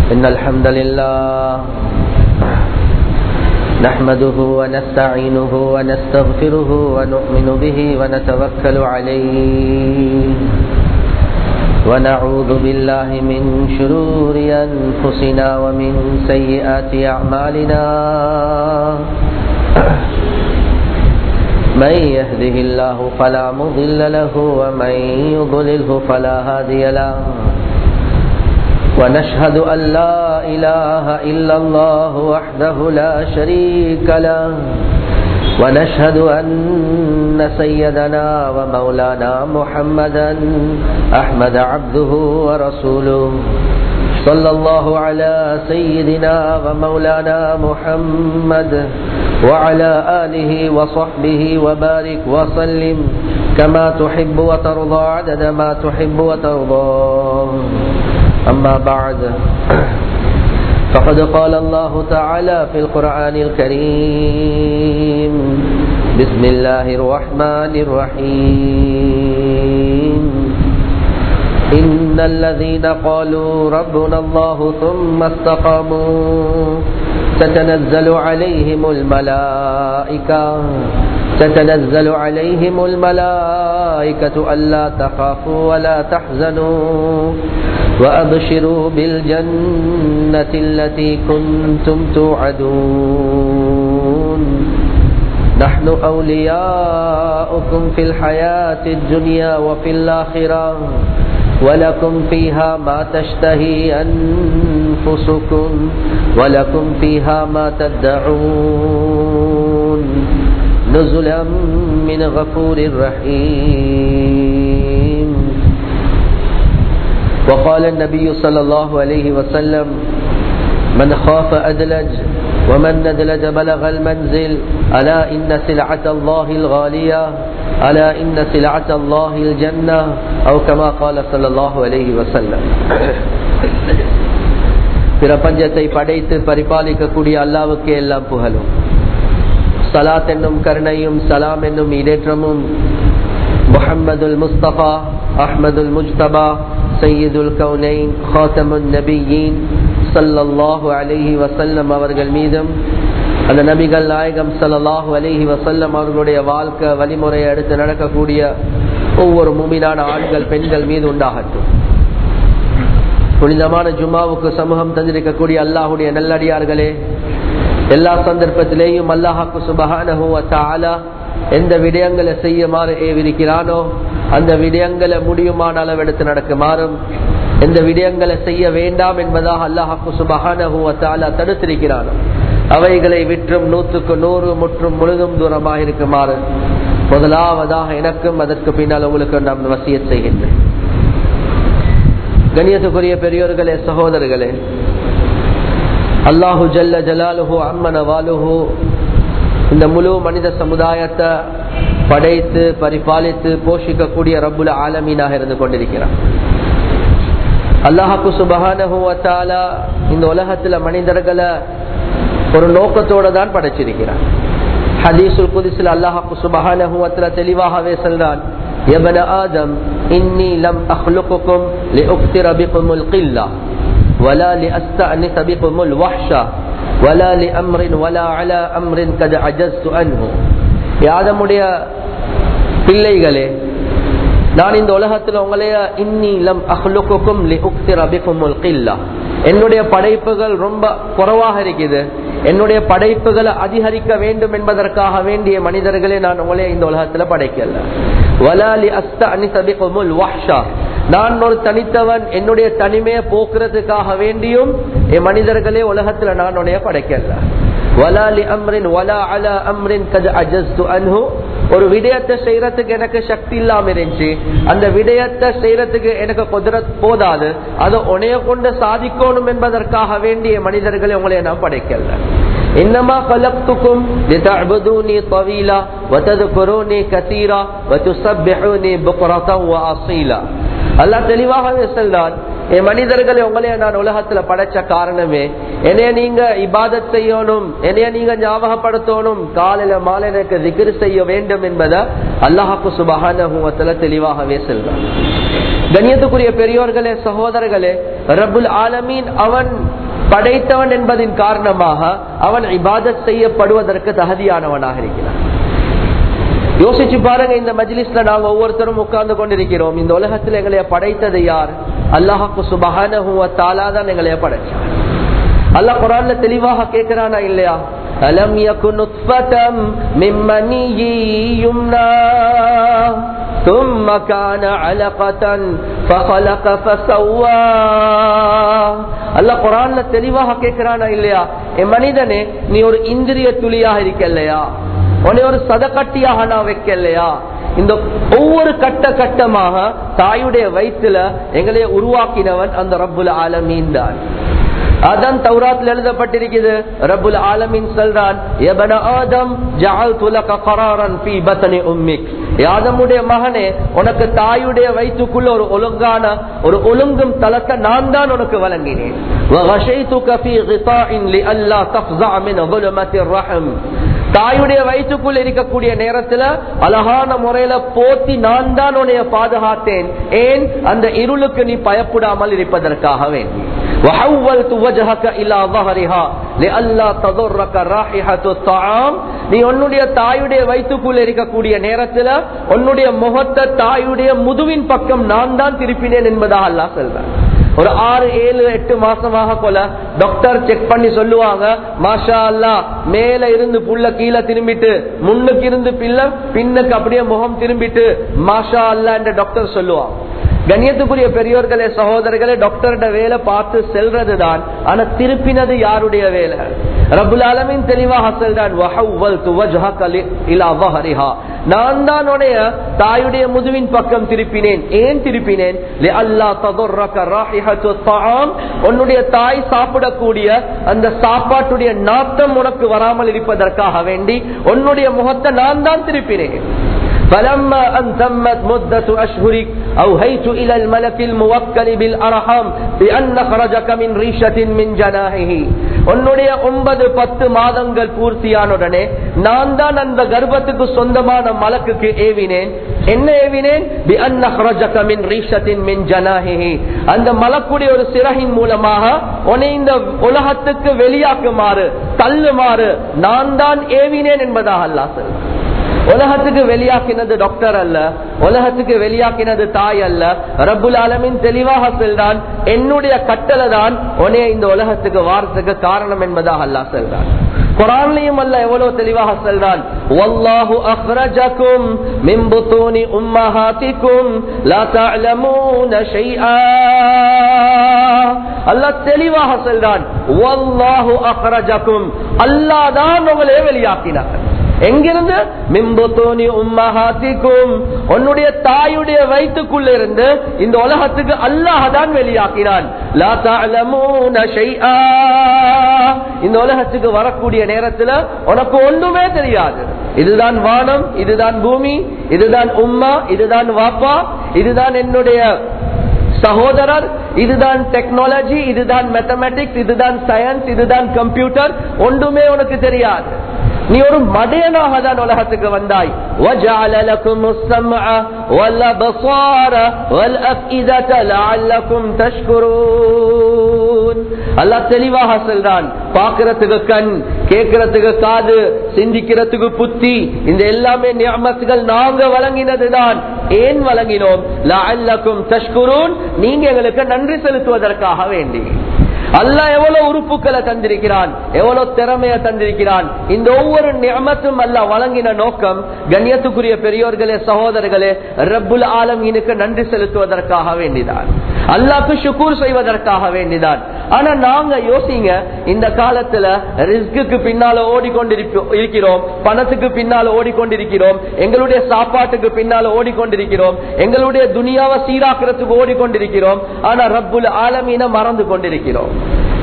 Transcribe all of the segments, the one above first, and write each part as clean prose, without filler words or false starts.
إن الحمد لله نحمده ونستعينه ونستغفره ونؤمن به ونتوكل عليه ونعوذ بالله من شرور أنفسنا ومن سيئات أعمالنا من يهده الله فلا مضل له ومن يضلله فلا هادي له ونشهد أن لا إله إلا الله وحده لا شريك له ونشهد أن سيدنا ومولانا محمدا أحمد عبده ورسوله صلى الله على سيدنا ومولانا محمد وعلى آله وصحبه وبارك وسلم كما تحب وترضى عدد ما تحب وترضى أما بعد فقد قال الله تعالى في القرآن الكريم بسم الله الرحمن الرحيم إن الذين قالوا ربنا الله ثم استقاموا تتنزل عليهم الملائكة ألا تخافوا ولا تحزنوا وأبشروا بالجنة التي كنتم توعدون نحن أولياؤكم في الحياة الدنيا وفي الآخرة ولكم فيها ما تشتهي أنفسكم ولكم فيها ما تدعون نزلا من غفور رحيم. وقال النبي صلى الله عليه وسلم من خاف أدلج ومن ندلج بلغ المنزل ألا إن سلعة الله الغالية ألا إن سلعة الله الجنة أو كما قال صلى الله عليه وسلم. பிரபஞ்சத்தை படைத்து பரிபாலிக்கக்கூடிய அல்லாஹ்வுக்கே எல்லாம் புகழும். ஸலாத் என்னும் கருணையும் சலாம் என்னும் இடேற்றமும் முஹம்மதுல் முஸ்தபா அஹ்மதுல் முஜ்தபா சையதுல் கௌனைன் ஹாத்தமுன் நபியீன் ஸல்லல்லாஹு அலைஹி வஸல்லம் அவர்கள் மீதும் அந்த நபிகள் நாயகம் ஸல்லல்லாஹு அலைஹி வஸல்லம் அவர்களுடைய வாழ்க்கை வழிமுறையை அடுத்து நடக்கக்கூடிய ஒவ்வொரு முஃமினான ஆண்கள் பெண்கள் மீது உண்டாகட்டும். புனிதமான ஜும்மாவுக்கு சமூகம் தந்திருக்கக்கூடிய அல்லாஹ்வுடைய நல்லடியார்களே, எல்லா சந்தர்ப்பத்திலேயும் அல்லாஹ்வுக்கு சுப்ஹானஹு வ தஆலா எந்த விடயங்களை செய்யுமாறு ஏவிருக்கிறானோ அந்த விடயங்களை முடியுமான அளவெடுத்து நடக்குமாறும், எந்த விடயங்களை செய்ய வேண்டாம் என்பதாக அல்லாஹ்வுக்கு சுப்ஹானஹு வ தஆலா தடுத்திருக்கிறானோ அவைகளை விற்றும் 100க்கு 100 முற்றும் முழுதும் தூரமாக இருக்குமாறு முதலாவதாக எனக்கும் அதற்கு பின்னால் உங்களுக்கு நான் வசியத் செய்கின்றேன். கண்ணியத்துக்குரிய பெரியோர்களே, சகோதரர்களே, அல்லாஹு ஜல்ல ஜலாலுஹு அம்மன வாலுஹு இந்த முழு மனித சமுதாயத்தை படைத்து பரிபாலித்து போஷிக்கக்கூடிய ரப்புல் ஆலமீனாக இருந்து கொண்டிருக்கிறார். அல்லாஹ்வுக்கு சுப்ஹானஹு வ தஆலா இந்த உலகத்துல மனிதர்களை ஒரு நோக்கத்தோட தான் படைச்சிருக்கிறார். ஹதீஸுல் குத்ஸில் அல்லாஹ்வுக்கு சுப்ஹானஹு வ தஆலா தெளிவாகவே சொல்றான், யா பனி ஆதம் இன்னி லம் அக்லுகுக்கும் லிஉக்திர பிகுமுல் கில்லா வலா லிஅஸ்தஅனிஸ பிகுமுல் வஹ்ஷா வலா லிஅம்ரின் வலா அலா அம்ரின் கத் அஜஸ்து அன்ஹு. ஆதமுடைய பிள்ளைகளே, நான் இந்த உலகத்தில் உங்களைய இன்னி லம் அக்லுகுக்கும் லிஉக்திர பிகுமுல் கில்லா, என்னுடைய படைப்புகள் ரொம்ப குறைவாக இருக்குது, என்னுடைய படைப்புகளை அதிகரிக்க வேண்டும் என்பதற்காக வேண்டிய மனிதர்களே நான் உங்களே இந்த உலகத்துல படைக்கல. வலாலி அஸ்தஅனிஸ பிகுமுல் வஹ்ஷா, நான் ஒரு தனித்தவன் என்னுடைய தனிமையை போக்குறதுக்காக வேண்டியும் மனிதர்களே உலகத்துல நான் உடைய படைக்கல. வலாலி அம்ரின் வலா அலா அம்ரின் கத் அஜஸ்து அன்ஹு, ஒரு விடயத்தை செய்யறதுக்கு எனக்கு சக்தி இல்லாம இருந்துச்சு, அந்த விடயத்தை செய்யறதுக்கு எனக்கு குதிரத் போதாது, அதை உனைய கொண்டு சாதிக்கணும் என்பதற்காக வேண்டிய மனிதர்களை உங்களை நான் படைக்கல. இன்னமா கலக்துக்கும் லிதஅபுதூனி தவீலா வதذكرூனி கதீரா வதுஸப்பிஹூனி புக்ரதன் வஅஸீலா. அல்லாஹ் தெளிவாகவே சொல்றான், மனிதர்களை உங்களைய நான் உலகத்துல படைச்ச காரணமே என்னைய நீங்க இபாதத் செய்யணும், என்னைய நீங்க ஞாபகப்படுத்தணும், காலையில மாலையில திக்ர் செய்ய வேண்டும் என்பதை அல்லாஹ் சுப்ஹானஹு வ தஆலா தெளிவாகவே சொல்றார். கண்ணியத்துக்குரிய பெரியோர்களே, சகோதரர்களே, ரப்புல் ஆலமீன் அவன் படைத்தவன் என்பதின் காரணமாக அவன் இபாதத் செய்யப்படுவதற்கு தகுதியானவனாக இருக்கிறான். யோசிச்சு பாருங்க, இந்த மஜ்லிஸ்ல நாங்க ஒவ்வொருத்தரும் உட்கார்ந்து கொண்டிருக்கிறோம். இந்த உலகத்தில் எங்களைய படைத்தது யார்? அல்லாஹ் சுப்ஹானஹு வ தஆலா தான் எங்களைய படைச்சான். அல்லாஹ் குர்ஆன்ல தெளிவாக கேட்கிறானா இல்லையா? அலம் யகுன் நுத்ஃபதம் மின் மனியி யும்னா ثم كان علقة فخلق فسوى. அல்லாஹ் குர்ஆன்ல தெளிவாக கேட்கிறானா இல்லையா? மனிதனே, நீ ஒரு இந்திரிய துளியாக இருக்கலையா? உன்னை ஒரு சதக்கட்டியாக நான் வைக்கலையா? இந்த ஒவ்வொரு கட்ட கட்டமாக தாயுடைய வயிற்றுல எங்களைய உருவாக்கினவன் அந்த ரப்புல் ஆலமீன் தான். அதான் தௌராத்ல எழுதப்பட்டிருக்கிறது. ரப்புல் ஆலமீன் சொல்றான், யபன ஆதம் ஜஅல்து லக கராரன் ஃபீ பத்னி உம்மிக். ஆதமுடைய மகனே, உனக்கு தாயுடைய வயிற்றுக்குள்ள ஒரு ஒழுங்கான ஒரு ஒழுங்கும் தலத்தை நான் தான் உனக்கு வழங்கினேன். வகஷைதுக ஃபீ கிதாஇன் லிஅல்லா தஃஸா மின் ظுலுமத்திர் ரஹம். தாயுடைய வயிற்றுக்குள் இருக்கக்கூடிய நேரத்துல அழகான முறையில போத்தி நான் தான் உன்னைய பாதுகாத்தேன். ஏன்? அந்த இருளுக்கு நீ பயப்படாமல் இருப்பதற்காக வேண்டி. وحولت وجهك الى ظهرها لئلا تضرك رائحه الطعام. நீ உன்னுடைய தாயுடைய வயிற்றுக்குள்ள இருக்கக்கூடிய நேரத்துல உன்னுடைய முகத்தை தாயுடைய முதுவின் பக்கம் நான் தான் திருப்பினேன் என்பதாக அல்லாஹ் சொல்றான். ஒரு 6, 7, 8 மாசமாக போல டாக்டர் செக் பண்ணி சொல்லுவாங்க, மாஷா அல்லாஹ், மேல இருந்து புள்ள கீழே திரும்பிட்டு, முன்னுக்கு இருந்து பின்னுக்கு அப்படியே முகம் திரும்பிட்டு, மாஷா அல்லாஹ் என்ற டாக்டர் சொல்லுவாங்க. கண்ணியத்துக்குரிய பெரியோர்களே, சகோதரர்களே, டாக்டர்ட வேலை பார்த்து செல்றதுதான். ஆனா திருப்பினது யாருடைய வேலை? ரப்புல் ஆலமீன் தெளிவாக சொல்றான், வஹவ்வல்து வஜ்ஹக இலா ظஹரிஹா. நான் தான் உன்னைய தாயுடைய முதுவின் பக்கம் திருப்பினேன். ஏன் திருப்பினேன்? லிஅல்லா தضرك رائحة الطعام. உன்னுடைய தாய் சாப்பிடக்கூடிய அந்த சாப்பாட்டுடைய நாத்தம் உனக்கு வராமல் இருப்பதற்காக வேண்டி உன்னுடைய முகத்தை நான் தான் திருப்பினேன். فلما أن تمت مدة أشهرك أوهيت إلى الملك الموكل بالأرحام بأن خرجك من ريشة من جناحه. உன்னுடைய 9-10 மாதங்கள் பூர்த்தியானுடனே நான் தான் அந்த கர்ப்பத்துக்கு சொந்தமான மலக்குக்கு ஏவினேன். என்ன ஏவினேன்? بأن خرجك من ريشة من جناحه. அந்த மலக்குடைய ஒரு சிறகின் மூலமாக உன்னை இந்த உலகத்துக்கு வெளியாக்குமாறு தள்ளுமாறு நான் தான் ஏவினேன் என்பதாக அல்லாஹ் சொல்றான். உலகத்துக்கு வெளியாக்கினது டாக்டர் அல்ல, உலகத்துக்கு வெளியாக்கினது தாய் அல்ல. ரப்புல் ஆலமீன் தெளிவாக சொல்றான், என்னுடைய கட்டளை தான் உன்னை இந்த உலகத்துக்கு வாரத்துக்கு காரணம் என்பதாக அல்லாஹ் சொல்றான். குர்ஆன்லயும் அல்லாஹ் எவ்வளவு தெளிவாக சொல்றான், வல்லாஹு அக்ரஜகும் மின் புத்தூனி உம்மஹாத்திகும் லா தஅலமூன ஷைஆ. அல்லாஹ் தெளிவாக சொல்றான், வல்லாஹு அக்ரஜகும், அல்லாஹ் தான் உங்களை வெளியாக்கினார். எங்கிருந்து? மிம்புத்தூனி உம்மஹாத்திக்கும், உன்னுடைய தாயுடைய வயிற்றுக்குள்ள இருந்து இந்த உலகத்துக்கு அல்லாஹ் தான் வெளியாக்கினான். லா தஅலமூன ஷைஆ. இந்த உலகத்துக்கு வரக்கூடிய நேரத்துல உனக்கு ஒன்றுமே தெரியாது. இதுதான் வானம், இதுதான் பூமி, இதுதான் உம்மா, இதுதான் வாப்பா, இதுதான் என்னுடைய சகோதரர், இதுதான் டெக்னாலஜி, இதுதான் மேத்தமேட்டிக்ஸ், இதுதான் சயின்ஸ், இதுதான் கம்ப்யூட்டர், ஒன்றுமே உனக்கு தெரியாது. நீ ஒரு மடையனாக தான் உலகத்துக்கு வந்தாய். وَجَعَلَ لَكُمُ السَّمْعَ وَالْأَبْصَارَ وَالْأَفْئِدَةَ لَعَلَّكُمْ تَشْكُرُونَ. அல்லாஹ் தெளிவாக சொல்றான், பார்க்கிறதுக்கு கண், கேட்கிறதுக்கு காது, சிந்திக்கிறதுக்கு புத்தி, இந்த எல்லாமே நிஅமத்துகள் நாங்க வழங்கினதுதான். ஏன் வழங்கினோம்? லஅல்லக்கும் தஷ்குரூன், நீங்க எங்களுக்கு நன்றி செலுத்துவதற்காக வேண்டி. அல்லாஹ் எவ்வளவு உறுப்புகளை தந்திருக்கிறான், எவ்வளவு திறமைய தந்திருக்கிறான். இந்த ஒவ்வொரு நிஅமத்தும் அல்லாஹ் வழங்கின நோக்கம், கண்ணியத்துக்குரிய பெரியோர்களே, சகோதரர்களே, ரப்புல் ஆலமீனுக்கு நன்றி செலுத்துவதற்காக வேண்டிதான், அல்லாஹ்க்கு ஷுக்ர் செய்வதற்காக வேண்டிதான். ஆனா நாங்க யோசிங்க, இந்த காலத்துல ரிஸ்க்கு பின்னால ஓடிக்கொண்டிருக்கிறோம், பணத்துக்கு பின்னால ஓடிக்கொண்டிருக்கிறோம், எங்களுடைய சாப்பாட்டுக்கு பின்னால ஓடிக்கொண்டிருக்கிறோம், எங்களுடைய துனியாவை சீராக்கிறதுக்கு ஓடிக்கொண்டிருக்கிறோம். ஆனா ரப்புல் ஆலமீனை மறந்து கொண்டிருக்கிறோம்.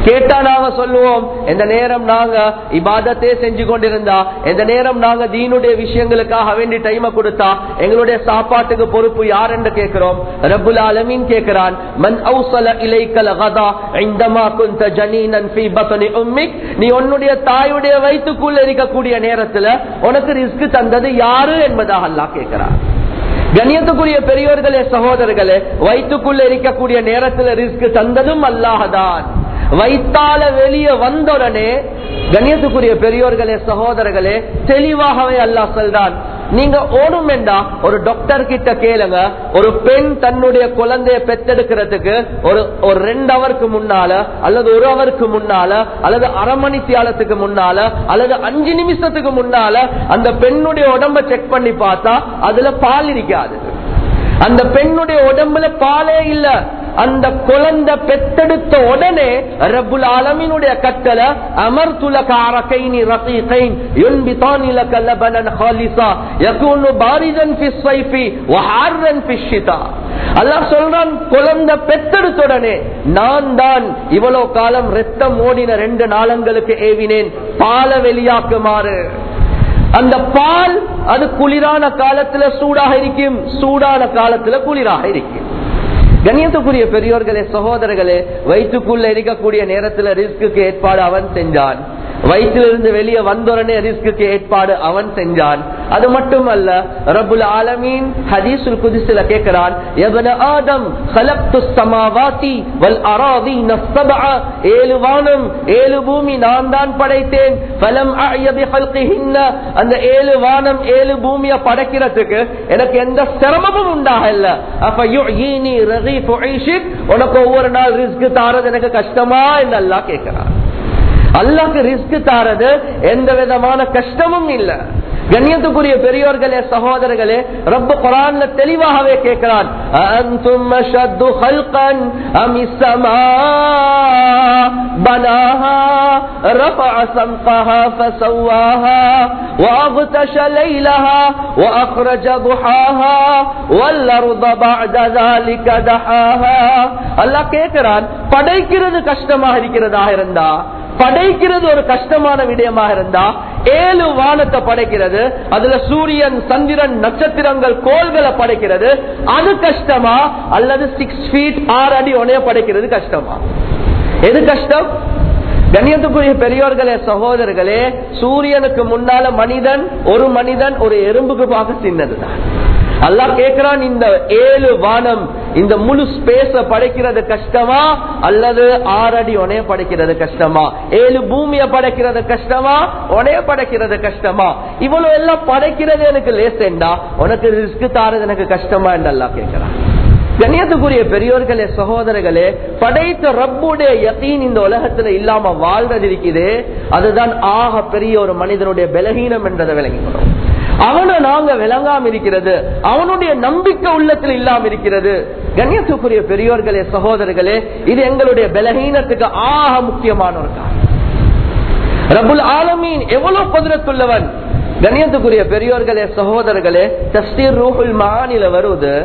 கேட்டா நாங்க சொல்லுவோம், இந்த நேரம் நாங்க இபாதத்தே செஞ்சு கொண்டிருந்தா, இந்த நேரம் நாங்க தீனுடைய விஷயங்களுக்காக வேண்டி டைம் கொடுத்தா எங்களுடைய சாப்பாட்டுக்கு பொறுப்பு யார் என்று கேட்கிறோம். ரப்புல் ஆலமீன் கேட்கிறான், மன் அவ்ஸல இலைக்கல் கதா இந்தமா குன்த ஜனீனன் ஃபீ பத்னி உம்மிக், நீ உன்னுடைய தாயுடைய வயிற்றுக்குள்ள இருக்கக்கூடிய நேரத்துல உனக்கு ரிஸ்க் தந்தது யாரு என்பதாக அல்லாஹ் கேட்கிறான். கண்ணியத்துக்குரிய பெரியோர்களே சகோதரர்களே, வயிற்றுக்குள்ள இருக்கக்கூடிய நேரத்துல ரிஸ்க் தந்ததும் அல்லாஹ்தான். வயிற்றால வெளியே வந்தோடனே கண்ணியத்துக்குரிய பெரியோர்களே சகோதரர்களே தெளிவாகவே அல்லாஹ் சொல்றான், நீங்க ஓடும் என்றா ஒரு டாக்டர் கிட்ட கேளுங்க, ஒரு பெண் தன்னுடைய குழந்தைய பெற்றெடுக்கிறதுக்கு ஒரு 2 ஹவருக்கு முன்னால அல்லது 1 ஹவருக்கு முன்னால அல்லது அரை மணி தியாலத்துக்கு முன்னால அல்லது 5 நிமிஷத்துக்கு முன்னால அந்த பெண்ணுடைய உடம்ப செக் பண்ணி பார்த்தா அதுல பால் இருக்காது. அந்த பெண்ணுடைய உடம்புல பாலே இல்ல. அந்த குழந்தை பெத்தெடுத்த உடனே ரப்புல் ஆலமீனுடைய கட்டளை, அமர்து லக அரகைனி ரகீகைன் யுன்பிதானி லக லபனன் ஹாலிஸா யகூனு பாரிதன் ஃபிஸ் ஸைஃபி வ ஹார்ரன் ஃபிஷ் ஷிதா. அல்லாஹ் சொல்றான், குழந்தை பெத்தெடுத்த உடனே நான் தான் இவ்வளவு காலம் ரத்தம் ஓடின 2 நாளங்களுக்கு ஏவினேன் பாலை வெளியாக்குமாறு. அந்த பால் அது குளிரான காலத்துல சூடாக இருக்கும், சூடான காலத்துல குளிராக இருக்கும். கண்ணியத்துக்குரிய பெரியோர்களே சகோதரர்களே, வயிற்றுக்குள்ள இருக்கக்கூடிய நேரத்துல ரிஸ்க்கு ஏற்பாடு அவன் செஞ்சான். வயிற்றிலிருந்து வெளியே வந்தோடனே ரிஸ்க்கு ஏற்பாடு அவன் செஞ்சான். அது மட்டுமல்ல, ரப்புல் ஆலமீன் ஹதீஸுல் குத்ஸில கேட்கிறான், யப்ன ஆதம் خلقتுஸ் ஸமாவாதி வல் அராதீன ஸபஅ, 7 வானம் 7 பூமி நான் தான் படைத்தேன். ஃபலம் அஅய பிஹல்கிஹின்ன, அந்த 7 வானம் 7 பூமியை படைக்கிறதுக்கு எனக்கு எந்த சிரமமும் உண்டாகல. அஃபயுயீனி ரகீஃபு ஈஷிக், உனக்கு ஒவ்வொரு நாள் ரிஸ்க் தாரது எனக்கு கஷ்டமா என்று அல்லாஹ் கேட்கிறான். அல்லாஹ்க்கு ரிஸ்க் தாரது எந்த விதமான கஷ்டமும் இல்ல. கண்ணியத்துக்குரிய பெரியோர்களே சகோதரர்களே, ரப்ப குர்ஆன்ல தெளிவாகவே கேட்கிறான், அன்தும் அஷத்து ஹல்கன் அமிஸ் ஸமா பனாஹா ரஃபஅ ஸம்கஹா ஃபஸவாஹா வஅக்தஷ லைலஹா வஅக்ரஜ துஹாஹா வல் அர்த பஅத ذلك தஹாஹா. அல்லாஹ் கேட்கிறான், படைக்கிறது கஷ்டமாக இருக்கிறதா இருந்தா, படைக்கிறது ஒரு கஷ்டமான விடயமாக இருந்தா, 7 வானத்தை படைக்கிறது, அதுல சூரியன் சந்திரன் நட்சத்திரங்கள் கோள்களை படைக்கிறது, அது கஷ்டமா? அல்லது 6 feet 6 அடி உனைய படைக்கிறது கஷ்டமா? எது கஷ்டம்? கண்ணியத்துக்குரிய பெரியோர்களே சகோதரர்களே, சூரியனுக்கு முன்னால ஒரு மனிதன் ஒரு எறும்புக்கு பார்க்க சின்னதுதான். அல்லாஹ் கேட்கிறான், இந்த 7 வானம் இந்த முழு ஸ்பேஸ படைக்கிறது கஷ்டமா? அல்லது 6 அடி உனைய படைக்கிறது கஷ்டமா? 7 பூமியை படைக்கிறது கஷ்டமா? உனைய படைக்கிறது கஷ்டமா? இவ்வளவு எல்லாம் படைக்கிறது எனக்கு லேசேண்டா, உனக்கு ரிஸ்க் தாரது எனக்கு கஷ்டமா என்று அல்லாஹ் கேட்கிறான். கண்ணியத்துக்குரிய பெரியோர்களே சகோதரர்களே, படைத்த ரப்புடைய யகீன் இந்த உலகத்துல இல்லாம வாழ்றது இருக்குது. அதுதான் ஆக பெரிய ஒரு மனிதனுடைய பலகீனம் என்றதை விளங்கிக்கணும். அவனை நாங்க விளங்காம இருக்கிறது, அவனுடைய நம்பிக்கை உள்ளத்தில் இல்லாம இருக்கிறது. கண்ணியத்துக்குரிய பெரியோர்களே சகோதரர்களே, இது எங்களுடைய பலகீனத்துக்கு ஆக முக்கியமான ஒரு காரணம். ரப்புல் ஆலமீன் எவ்வளவு குதிரத்துள்ளவன். கண்ணியத்துக்குரிய பெரியோர்களே சகோதரர்களே, தஃப்சீர் ரூஹுல் மஆனில வருது,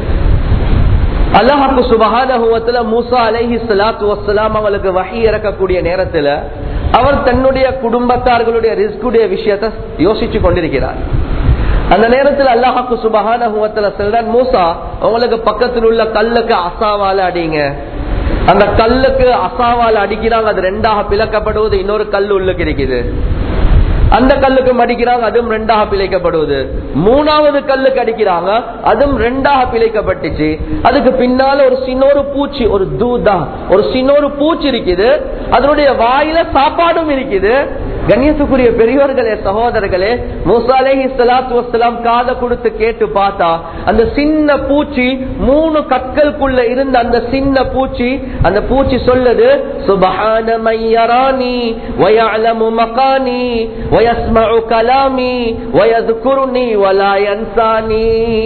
அல்லாஹ் சுப்ஹானஹு வ தஆலா மூசா அலைஹிஸ்ஸலாத்து வஸ்ஸலாம் அவங்களுக்கு வஹி இறக்கக்கூடிய நேரத்துல அவர் தன்னுடைய குடும்பத்தார்களுடைய ரிஸ்குடைய விஷயத்தை யோசிச்சு கொண்டிருக்கிறார். அந்த நேரத்தில் அல்லாஹ் சுப்ஹானஹு வ தஆலா சொல்றான், மூசா உங்களுக்கு பக்கத்தில் உள்ள கல்லுக்கு அசாவால அடிங்க. அந்த கல்லுக்கு அசாவால அடிக்கிறாங்க, அது 2ஆக பிளக்கப்படுவது, இன்னொரு கல் உள்ளுக்கு இருக்குது. அந்த கல்லுக்கு அடிக்கிறாங்க, அதுவும் 2ஆக பிழைக்கப்படுவது. 3வது கல்லுக்கு அடிக்கிறாங்க, அதுவும் 2ஆக பிழைக்கப்பட்டுச்சு. அதுக்கு பின்னால ஒரு சின்னொரு பூச்சி, ஒரு தூதா, ஒரு சின்னொரு பூச்சி இருக்குது, அதனுடைய வாயில சாப்பாடும் இருக்குது. கண்ணியத்துக்குரிய பெரியவர்களே சகோதரர்களே, மூசா அலைஹிஸ்ஸலாத்து வஸ்ஸலாம் காதை கொடுத்து கேட்டு பார்த்தா அந்த சின்ன பூச்சி 3 கற்களுக்குள்ள இருந்த அந்த சின்ன பூச்சி, அந்த பூச்சி சொல்லுது, சுப்ஹான மய்யரானி வயஅலமு மகானி வயஸ்மஉ கலாமி வயذ்குருனி வலா யன்சானி.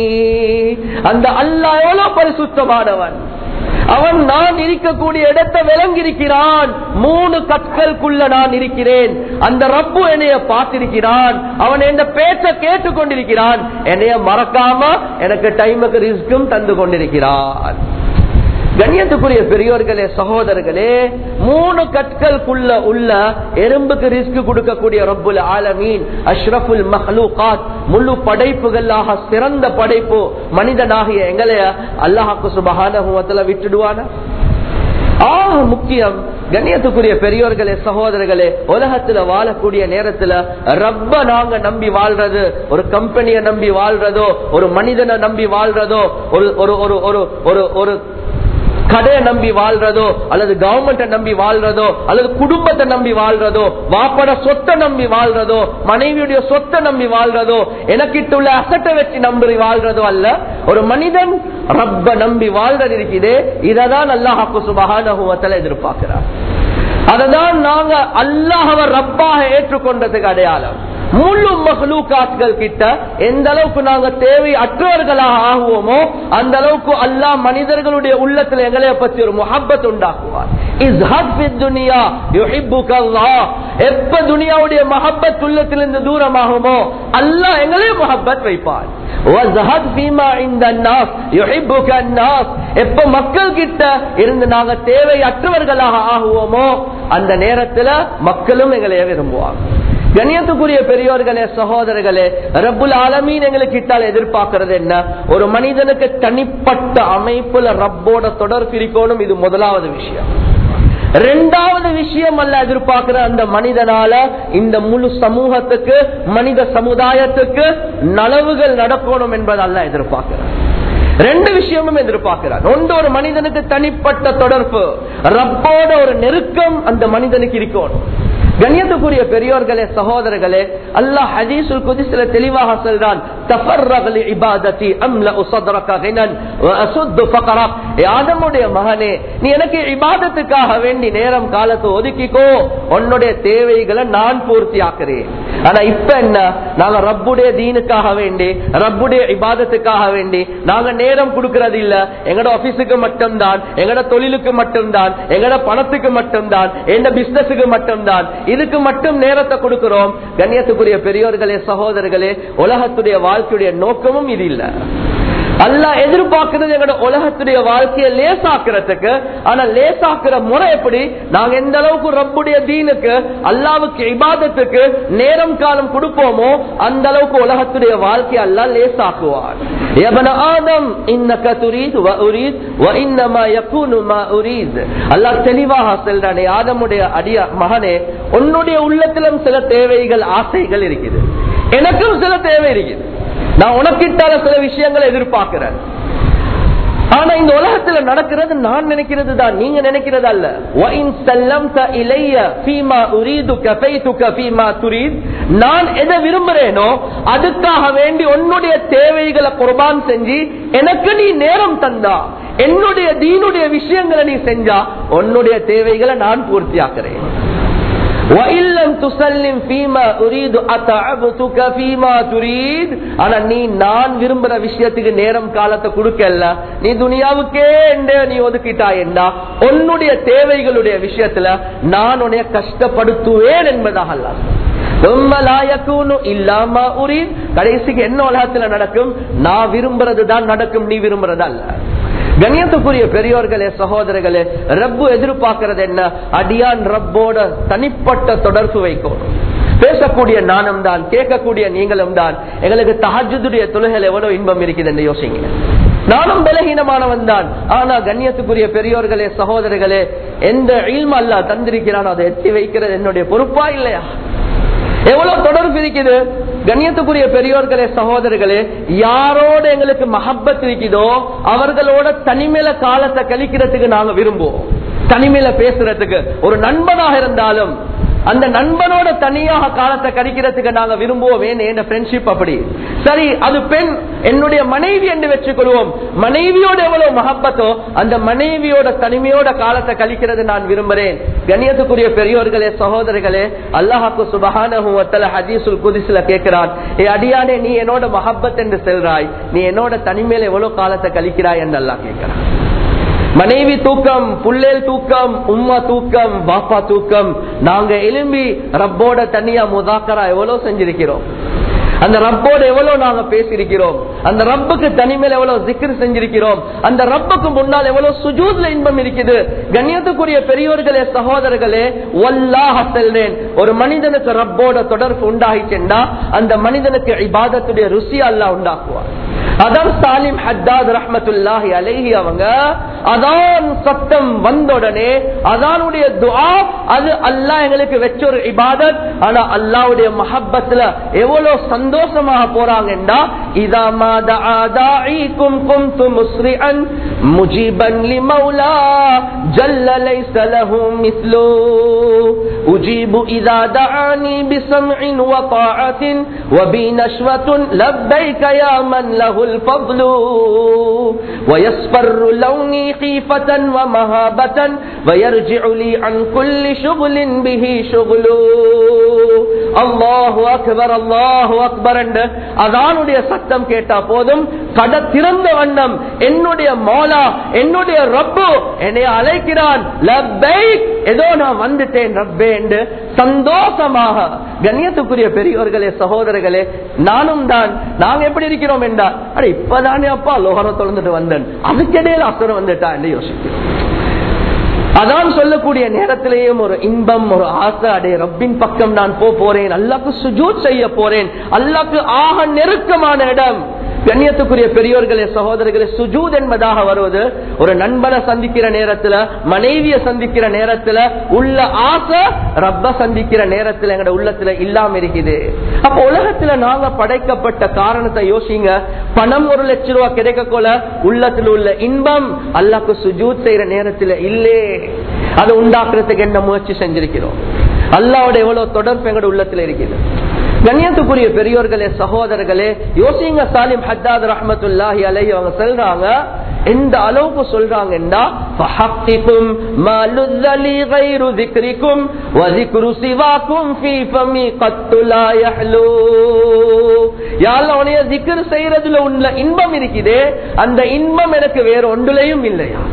அந்த அல்லாஹ் எவ்வளவு பரிசுத்தமானவன். அவன் நான் இருக்கக்கூடிய இடத்தை விளங்கியிருக்கிறான். 3 கற்களுக்குள்ள நான் இருக்கிறேன். அந்த ரப்பு என்னைய பார்த்திருக்கிறான். அவன் என் பேச்ச கேட்டுக் கொண்டிருக்கிறான். என்னைய மறக்காம எனக்கு டைமுக்கு ரிஸ்கும் தந்து கொண்டிருக்கிறான். கண்ணியத்துக்குரிய பெரியோர்களே, சகோதரர்களே, 3 கற்களுக்குள்ள உள்ள எறும்புக்கு ரிஸ்க் கொடுக்கக்கூடிய ரப்புல் ஆலமீன், அஷ்ரஃபுல் மஹ்லூகாத், முழு படைப்புகளாக சிறந்த படைப்பு மனிதனாகிய எங்களை அல்லாஹ் சுப்ஹானஹு வ தஆலா விட்டுடுவானா? முக்கியம். கண்ணியத்துக்குரிய பெரியோர்களே, சகோதரர்களே, உலகத்துல வாழக்கூடிய நேரத்துல ரப்ப நாங்க நம்பி வாழ்றது, ஒரு கம்பெனியை நம்பி வாழ்றதோ, ஒரு மனிதனை நம்பி வாழ்றதோ, ஒரு கடையை நம்பி வாழ்றதோ, அல்லது கவர்மெண்ட்டை நம்பி வாழ்றதோ, அல்லது குடும்பத்தை நம்பி வாழ்றதோ, வாப்பட சொத்தை நம்பி வாழ்றதோ, மனைவியுடைய சொத்தை நம்பி வாழ்றதோ, எனக்கிட்ட உள்ள அசட்டை வச்சு நம்பி வாழ்றதோ அல்ல. ஒரு மனிதன் ரப்ப நம்பி வாழ்றது இருக்குதே, இததான் அல்லாஹ் சுப்ஹானஹு வ தஆலா எதிர்பார்க்கிறார். அததான் நாங்க அல்லாஹ்வை ரப்பாக ஏற்றுக்கொண்டதுக்கு அடையாளம். முழு மஹ்லூகாத்கள் கிட்ட எந்த அளவுக்கு நாங்க தேவை அற்றவர்களாக ஆகுவோமோ அந்த அளவுக்கு அல்லாஹ் மனிதர்களுடைய உள்ளத்துல எங்களை பற்றி ஒரு முஹப்பத் உண்டாக்குவார். எப்ப துனியாவுடைய மஹப்பத் உள்ளத்திலிருந்து தூரமாகுமோ அல்லாஹ் எங்களே முஹப்பத் வைப்பார். எப்ப மக்கள் கிட்ட இருந்து நாங்க தேவை அற்றவர்களாக ஆகுவோமோ அந்த நேரத்துல மக்களும் எங்களை விரும்புவாங்க. கண்ணியத்துக்குரிய பெரியோர்களே, சகோதரர்களே, ரப்புல் ஆலமீன் எங்களுக்கு கிட்டால் எதிர்பார்க்கிறது என்ன? ஒரு மனிதனுக்கு தனிப்பட்ட அமைப்புல ரப்போட தொடர்பு இருக்கணும். இது முதலாவது விஷயம். 2வது விஷயம் அல்ல எதிர்பார்க்கிற அந்த மனிதனால இந்த முழு சமூகத்துக்கு, மனித சமுதாயத்துக்கு நலவுகள் நடக்கணும் என்பது அல்ல எதிர்பார்க்கிறார். 2 விஷயமும் எதிர்பார்க்கிறார். ஒன்று, ஒரு மனிதனுக்கு தனிப்பட்ட தொடர்பு, ரப்போட ஒரு நெருக்கம் அந்த மனிதனுக்கு இருக்கணும். கண்ணியத்துக்குரிய பெரியோர்களே, சகோதரர்களே, அல்லாஹ் ஹதீஸுல் குத்ஸில தெளிவாக சொல்றான், தஃபர்ரக லிஇபாததி அம்லஉ ஸத்ரக கினன் வ அஸுது ஃபக்ரக். ஆதமுடைய மகனே, நீ எனக்கு இபாதத்துக்காக வேண்டி நேரம் காலத்தை ஒதுக்கிக்கோ, உன்னுடைய தேவைகளை நான் பூர்த்தியாக்குறேன். ஆனா இப்ப என்ன, நாங்க ரப்புடைய தீனுக்காக வேண்டி, ரப்புடைய இபாதத்துக்காக வேண்டி நாங்க நேரம் கொடுக்கறது இல்ல. எங்கட ஆபீஸுக்கு மட்டும்தான், எங்கட தொழிலுக்கு மட்டும்தான், எங்கட பணத்துக்கு மட்டும்தான், எந்த பிசினஸுக்கு மட்டும்தான், இதுக்கு மட்டும் நேரத்தை கொடுக்கிறோம். கண்ணியத்துக்குரிய பெரியோர்களே, சகோதரர்களே, உலகத்துடைய வாழ்க்கையுடைய நோக்கமும் இது இல்ல. அல்லாஹ் எதிர்பார்க்கிறது எங்களோட உலகத்துடைய வாழ்க்கையை லேசாக்குறதுக்கு. ஆனா லேசாக்குற முறை எப்படி? நாங்க எந்த அளவுக்கு ரப்புடைய தீனுக்கு, அல்லாஹ்வுக்கு இபாதத்துக்கு நேரம் காலம் கொடுப்போமோ அந்த அளவுக்கு உலகத்துடைய வாழ்க்கை அல்லாஹ் லேசாக்குவார். யபன ஆதம் இன்னக துரீத் வ உரீத் வ இன்னமா யகூனு மா உரீத். அல்லாஹ் தெளிவாக சொல்றானே, ஆதமுடைய அடிய மகனே, உன்னுடைய உள்ளத்திலும் சில தேவைகள், ஆசைகள் இருக்குது, எனக்கும் சில தேவை இருக்குது. நான் உனக்கிட்டால சில விஷயங்களை எதிர்பார்க்கிறேன். ஆனா இந்த உலகத்துல நடக்கிறது நான் நினைக்கிறது தான், நீங்க நினைக்கிறது அல்ல. நான் எதை விரும்புறேனோ அதுக்காக வேண்டி உன்னுடைய தேவைகளை குர்பான் செஞ்சு எனக்கு நீ நேரம் தந்தா, என்னுடைய தீனுடைய விஷயங்களை நீ செஞ்சா உன்னுடைய தேவைகளை நான் பூர்த்தியாக்குறேன். ஆனா நீ நான் விரும்புற விஷயத்துக்கு நேரம் காலத்தை கொடுக்கல, நீ துனியாவுக்கே நீ ஒதுக்கிட்டாயண்டா உன்னுடைய தேவைகளுடைய விஷயத்துல நான் உன்னைய கஷ்டப்படுத்துவேன் என்பதாக அல்ல. கடைசிக்கு என்ன உலகத்துல நடக்கும்? நான் விரும்புறதுதான் நடக்கும், நீ விரும்புறது அல்ல. கண்ணியத்துக்குரிய பெரியோர்களே, சகோதரர்களே, ரப்பு எதிர்பார்க்கிறது என்ன? அடியான் ரப்போட தனிப்பட்ட தொடர்பு வைக்கும். பேசக்கூடிய நானும் தான், கேட்கக்கூடிய நீங்களும் தான். எங்களுக்கு தஹஜ்ஜுடைய தொழுகையில் எவ்வளவு இன்பம் இருக்குது என்று யோசிங்க. நானும் பலகீனமானவன் தான். ஆனா கண்ணியத்துக்குரிய பெரியோர்களே, சகோதரர்களே, எந்த இல்ம அல்லாஹ் தந்திருக்கிறானோ அதை எத்தி வைக்கிறது என்னுடைய பொறுப்பா இல்லையா? எவ்வளவு தொடர்பு இருக்குது? கண்ணியத்துக்குரிய பெரியோர்களே, சகோதரர்களே, யாரோட எங்களுக்கு மஹப்பத் இருக்குதோ அவர்களோட தனிமையில காலத்தை கழிக்கிறதுக்கு நாங்க விரும்புவோம். தனிமையில பேசுறதுக்கு ஒரு நண்பனாக இருந்தாலும் அந்த நண்பனோட தனியாக காலத்தை கழிக்கிறதுக்கு நாங்க விரும்புவோம். என்ன ஃப்ரெண்ட்ஷிப் அப்படி சரி, அது பெண் என்னுடைய மனைவி என்று வச்சுக்கொள்வோம். மனைவியோட எவ்வளவு மஹப்பத்தோ அந்த மனைவியோட தனிமையோட காலத்தை கழிக்கிறது நான் விரும்புறேன். கண்ணியத்துக்குரிய பெரியோர்களே, சகோதரர்களே, அல்லாஹ் சுப்ஹானஹு வ தஆலா ஹதீஸுல் குத்ஸில கேட்கிறான், ஏ அடியானே, நீ என்னோட மஹப்பத் என்று சொல்றாய், நீ என்னோட தனிமையில எவ்வளவு காலத்தை கழிக்கிறாய் என்று அல்லாஹ் கேட்கிறான். மனைவி தூக்கம், புள்ளேல் தூக்கம், உம்மா தூக்கம், பாப்பா தூக்கம், நாங்க எலும்பி ரப்போட தனியா முதாக்கரா எவ்வளவு செஞ்சிருக்கிறோம். அந்த ரப்போடு எவ்வளவு நாங்க பேசியிருக்கிறோம், அந்த ரப்புக்கு தனிமையில எவ்வளவு ஜிக்ர் செஞ்சிருக்கிறோம், அந்த ரப்புக்கு முன்னால் எவ்வளவு சுஜூத்ல இன்பம் இருக்குது. கண்ணியத்துக்குரிய பெரியோர்களே சகோதரர்களே, வல்லாஹ் சொல்றேன், ஒரு மனிதனுக்கு ரப்போட தொடர்பு உண்டாகிச்சென்றா அந்த மனிதனுக்கு இபாதத்துடைய ருசி அல்லாஹ் உண்டாக்குவார். அதான் சாலிம் ஹத்தாத் ரஹ்மத்துல்லாஹி அலைஹி அவங்க அதான் சத்தம் வந்தோடனே அதானுடைய துஆ, அது அல்லாஹ் எங்களுக்கு வெச்ச ஒரு இபாதத். ஆனா அல்லாஹ்வுடைய மஹப்பத்துல எவ்வளவு சந்தோஷமாக போறாங்கண்டா, இதா மா தஆ தாஈக்கும் குன்தும் முஸ்ரிஅன் முஜீபன் லிமௌலா ஜல்ல லைஸ லஹு மிஸ்லு உஜீபு இதா தஆனி பிஸம்இன் வ தாஅத்தின் வ பினஷ்வத்துன் லப்பைக யா மன் லஹுல் ஃபض்லு வ யஸ்ஃபரு லௌனி خيفة ومهابة ويرجع لي عن كل شغل به شغل. அல்லாஹு அக்பர் அல்லாஹு அக்பர் என்று அதானுடைய சத்தம் கேட்டா போதும், கட திறந்த வண்ணம் என்னுடைய மௌலா என்னுடைய ரப்பு என்னை அழைக்கிறான், லப்பைக், ஏதோ நான் வந்துட்டேன் ரப்பே என்று சந்தோஷமாக. கண்ணியத்துக்குரிய பெரியோர்களே சகோதரர்களே, நானும் தான் நாங்க எப்படி இருக்கிறோம் என்றால், அட இப்பதானே அப்பா லோகரம் தொழுந்துட்டு வந்தேன், அதுக்கிடையில் அசுரம் வந்துட்டா என்று யோசிக்கிறோம். அதான் சொல்லக்கூடிய நேரத்திலேயும் ஒரு இன்பம், ஒரு ஆசை, அடே ரப்பின் பக்கம் நான் போறேன், அல்லாஹ்க்கு சுஜூத் செய்ய போறேன், அல்லாஹ்க்கு ஆக நெருக்கமான இடம். கண்ணியத்துக்குரிய பெரியோர்களே சகோதரர்களே, சுஜூத் என்பதாக வருவது ஒரு நண்பனை சந்திக்கிற நேரத்துல, மனைவியை சந்திக்கிற நேரத்துல உள்ள ஆசை ரப்ப சந்திக்கிற நேரத்துல எங்க உள்ளத்துல இல்லாம இருக்குது. அப்ப உலகத்துல நாங்க படைக்கப்பட்ட காரணத்தை யோசிங்க. பணம் 1 லட்சம் ரூபாய் கிடைக்கல, உள்ளத்துல உள்ள இன்பம் அல்லாஹ்க்கு சுஜூத் செய்யற நேரத்துல இல்லே. அதை உண்டாக்குறதுக்கு என்ன முயற்சி செஞ்சிருக்கிறோம்? அல்லாஹ்வோட எவ்வளவு தொடர்பு எங்க உள்ளத்துல இருக்குது. கண்ணியத்துக்குரிய பெரியோர்களே சகோதரர்களே, யோசிங்க. சாலிம் ஹத்தாத் ரஹ்மத்துல்லாஹி அலைஹி அவங்க சொல்றாங்க, எந்த அளவுக்கு சொல்றாங்கன்னா, ஃபஹக்கிகும் மா லுzzலி கைரு ذிக்ரிக்கும் வ ذிக்ரு சிவாக்கும் ஃபீ ஃபமி கத்து லா யஹ்லு. யா அல்லாஹ், உன்னைய ذிக்ர் செய்யறதுல உள்ள இன்பம் இருக்குதே, அந்த இன்பம் எனக்கு வேற ஒன்றுலயும் இல்லையா.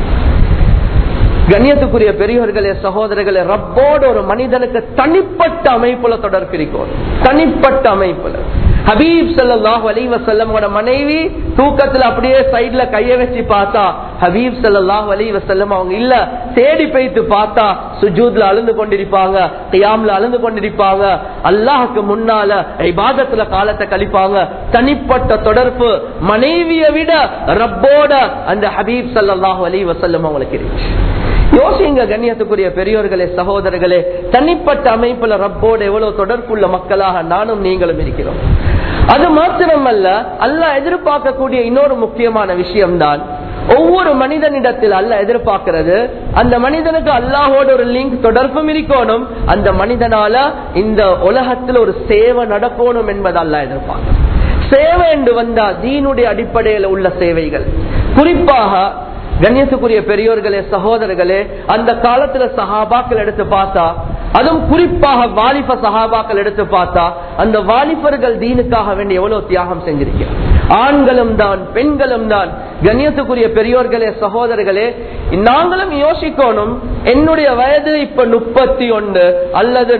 கண்ணியத்துக்குரிய பெரியோர்களே சகோதரர்களே, ரப்போடு ஒரு மனிதனுக்கு தனிப்பட்ட அமைப்புல தொடர்பு இருக்கும். தனிப்பட்ட அமைப்புல ஹபீப் ஸல்லல்லாஹு அலைஹி வஸல்லம் மனைவி தூக்கத்துல அப்படியே சைடுல கைய வச்சு பார்த்தா, ஹபீப் ஸல்லல்லாஹு அலைஹி வஸல்லம் அவங்க இல்ல, தேடி போய்த்து பார்த்தா சுஜூத்ல அழுந்து கொண்டிருப்பாங்க, கியாம்ல அழுந்து கொண்டிருப்பாங்க, அல்லாஹ்க்கு முன்னால இபாதத்துல காலத்தை கழிப்பாங்க. தனிப்பட்ட தொடர்பு மனைவியை விட ரப்போட அந்த ஹபீப் ஸல்லல்லாஹு அலைஹி வஸல்லம் அவங்களுக்கு இருக்கு. யோசிங்க கண்ணியத்துக்குரிய பெரியோர்களே சகோதரர்களே, தனிப்பட்ட அமைப்புல ரப்போட எவ்வளவு தொடர்புள்ள மக்களாக நானும் நீங்களும் இருக்கிறோம். அது மாத்திரமல்ல, அல்லாஹ் எதிர்பார்க்கக்கூடிய இன்னொரு முக்கியமான விஷயம்தான், ஒவ்வொரு மனிதனிடத்தில் அல்லாஹ் எதிர்பார்க்கிறது, அந்த மனிதனுக்கு அல்லாஹோட ஒரு லிங்க் தொடர்பும் இருக்கணும், அந்த மனிதனால இந்த உலகத்தில் ஒரு சேவை நடக்கணும் என்பது அல்லாஹ் எதிர்பார்க்க. சேவை என்று வந்தா தீனுடைய அடிப்படையில் உள்ள சேவைகள், குறிப்பாக கண்ணியத்துக்குரிய பெரியோர்களே சகோதரர்களே, அந்த காலத்துல சஹாபாக்கள் எடுத்து பார்த்தா, அதுவும் குறிப்பாக வாலிப சஹாபாக்கள் எடுத்து பார்த்தா, அந்த வாலிபர்கள் தீனுக்காக வேண்டி எவ்வளவு தியாகம் செஞ்சிருக்கிறார். ஆண்களும் தான் பெண்களும் தான். கண்ணியத்துக்குரிய பெரியோர்களே சகோதரர்களே, நாங்களும் யோசிக்கணும், என்னுடைய வயது இப்ப 31 அல்லது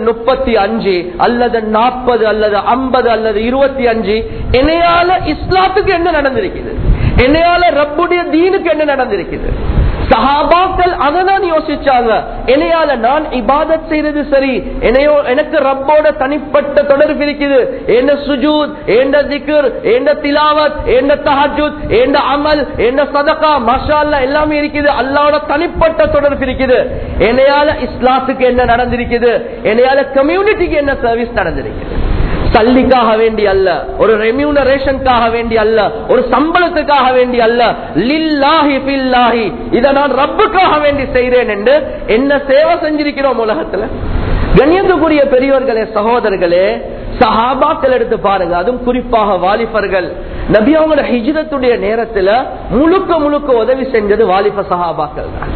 35 அல்லது 40 அல்லது 50 அல்லது 25, என்னையால இஸ்லாத்துக்கு என்ன நடந்திருக்குது, என்னையால ரப்புடைய தீனுக்கு என்ன நடந்திருக்குது. சஹாபாக்கள் அததான் யோசிச்சாங்க, என்னையால நான் இபாதத் செய்யறது சரி, எனக்கு ரப்போட தனிப்பட்ட தொடர்பு இருக்குது, என்ன சுஜூத், என்ன திக்ர், என்ன திலாவத், என்ன தஹஜ்ஜுத், என்ன அமல், என்ன சதகா, மாஷா அல்லாஹ் எல்லாமே இருக்குது, அல்லாஹ்வோட தனிப்பட்ட தொடர்பு இருக்குது. என்னையால இஸ்லாத்துக்கு என்ன நடந்திருக்குது, என்னையால கம்யூனிட்டிக்கு என்ன சர்வீஸ் நடந்திருக்குது. சல்லிக்காக வேண்டி அல்ல, ஒரு ரெம்யூனரேஷனுக்காக வேண்டி அல்ல, ஒரு சம்பளத்துக்காக வேண்டி அல்ல, லில்லாஹி ஃபில்லாஹி, இத நான் ரப்புக்காக வேண்டி செய்றேன் என்று என்ன சேவை செஞ்சிருக்கிறோம் உலகத்துல. கண்ணியத்துக்குரிய பெரியோர்களே சகோதரர்களே, சஹாபாக்கள் எடுத்து பாருங்க, அதுவும் குறிப்பாக வாலிபர்கள். நபி அவங்களோட ஹிஜ்ரத்துடைய நேரத்துல முழுக்க முழுக்க உதவி செஞ்சது வாலிப சஹாபாக்கள் தான்.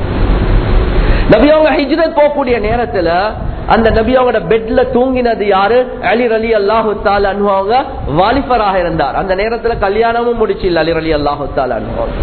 நபி அவங்க ஹிஜ்ரத் போகக்கூடிய நேரத்துல அந்த நபி அவங்களோட பெட்ல தூங்கினது யாரு? அலி ரலியல்லாஹு தஆலா அன்ஹு அவங்க வாலிபராக இருந்தார். அந்த நேரத்துல கல்யாணமும் முடிச்சில்ல அலி ரலியல்லாஹு தஆலா அன்ஹு.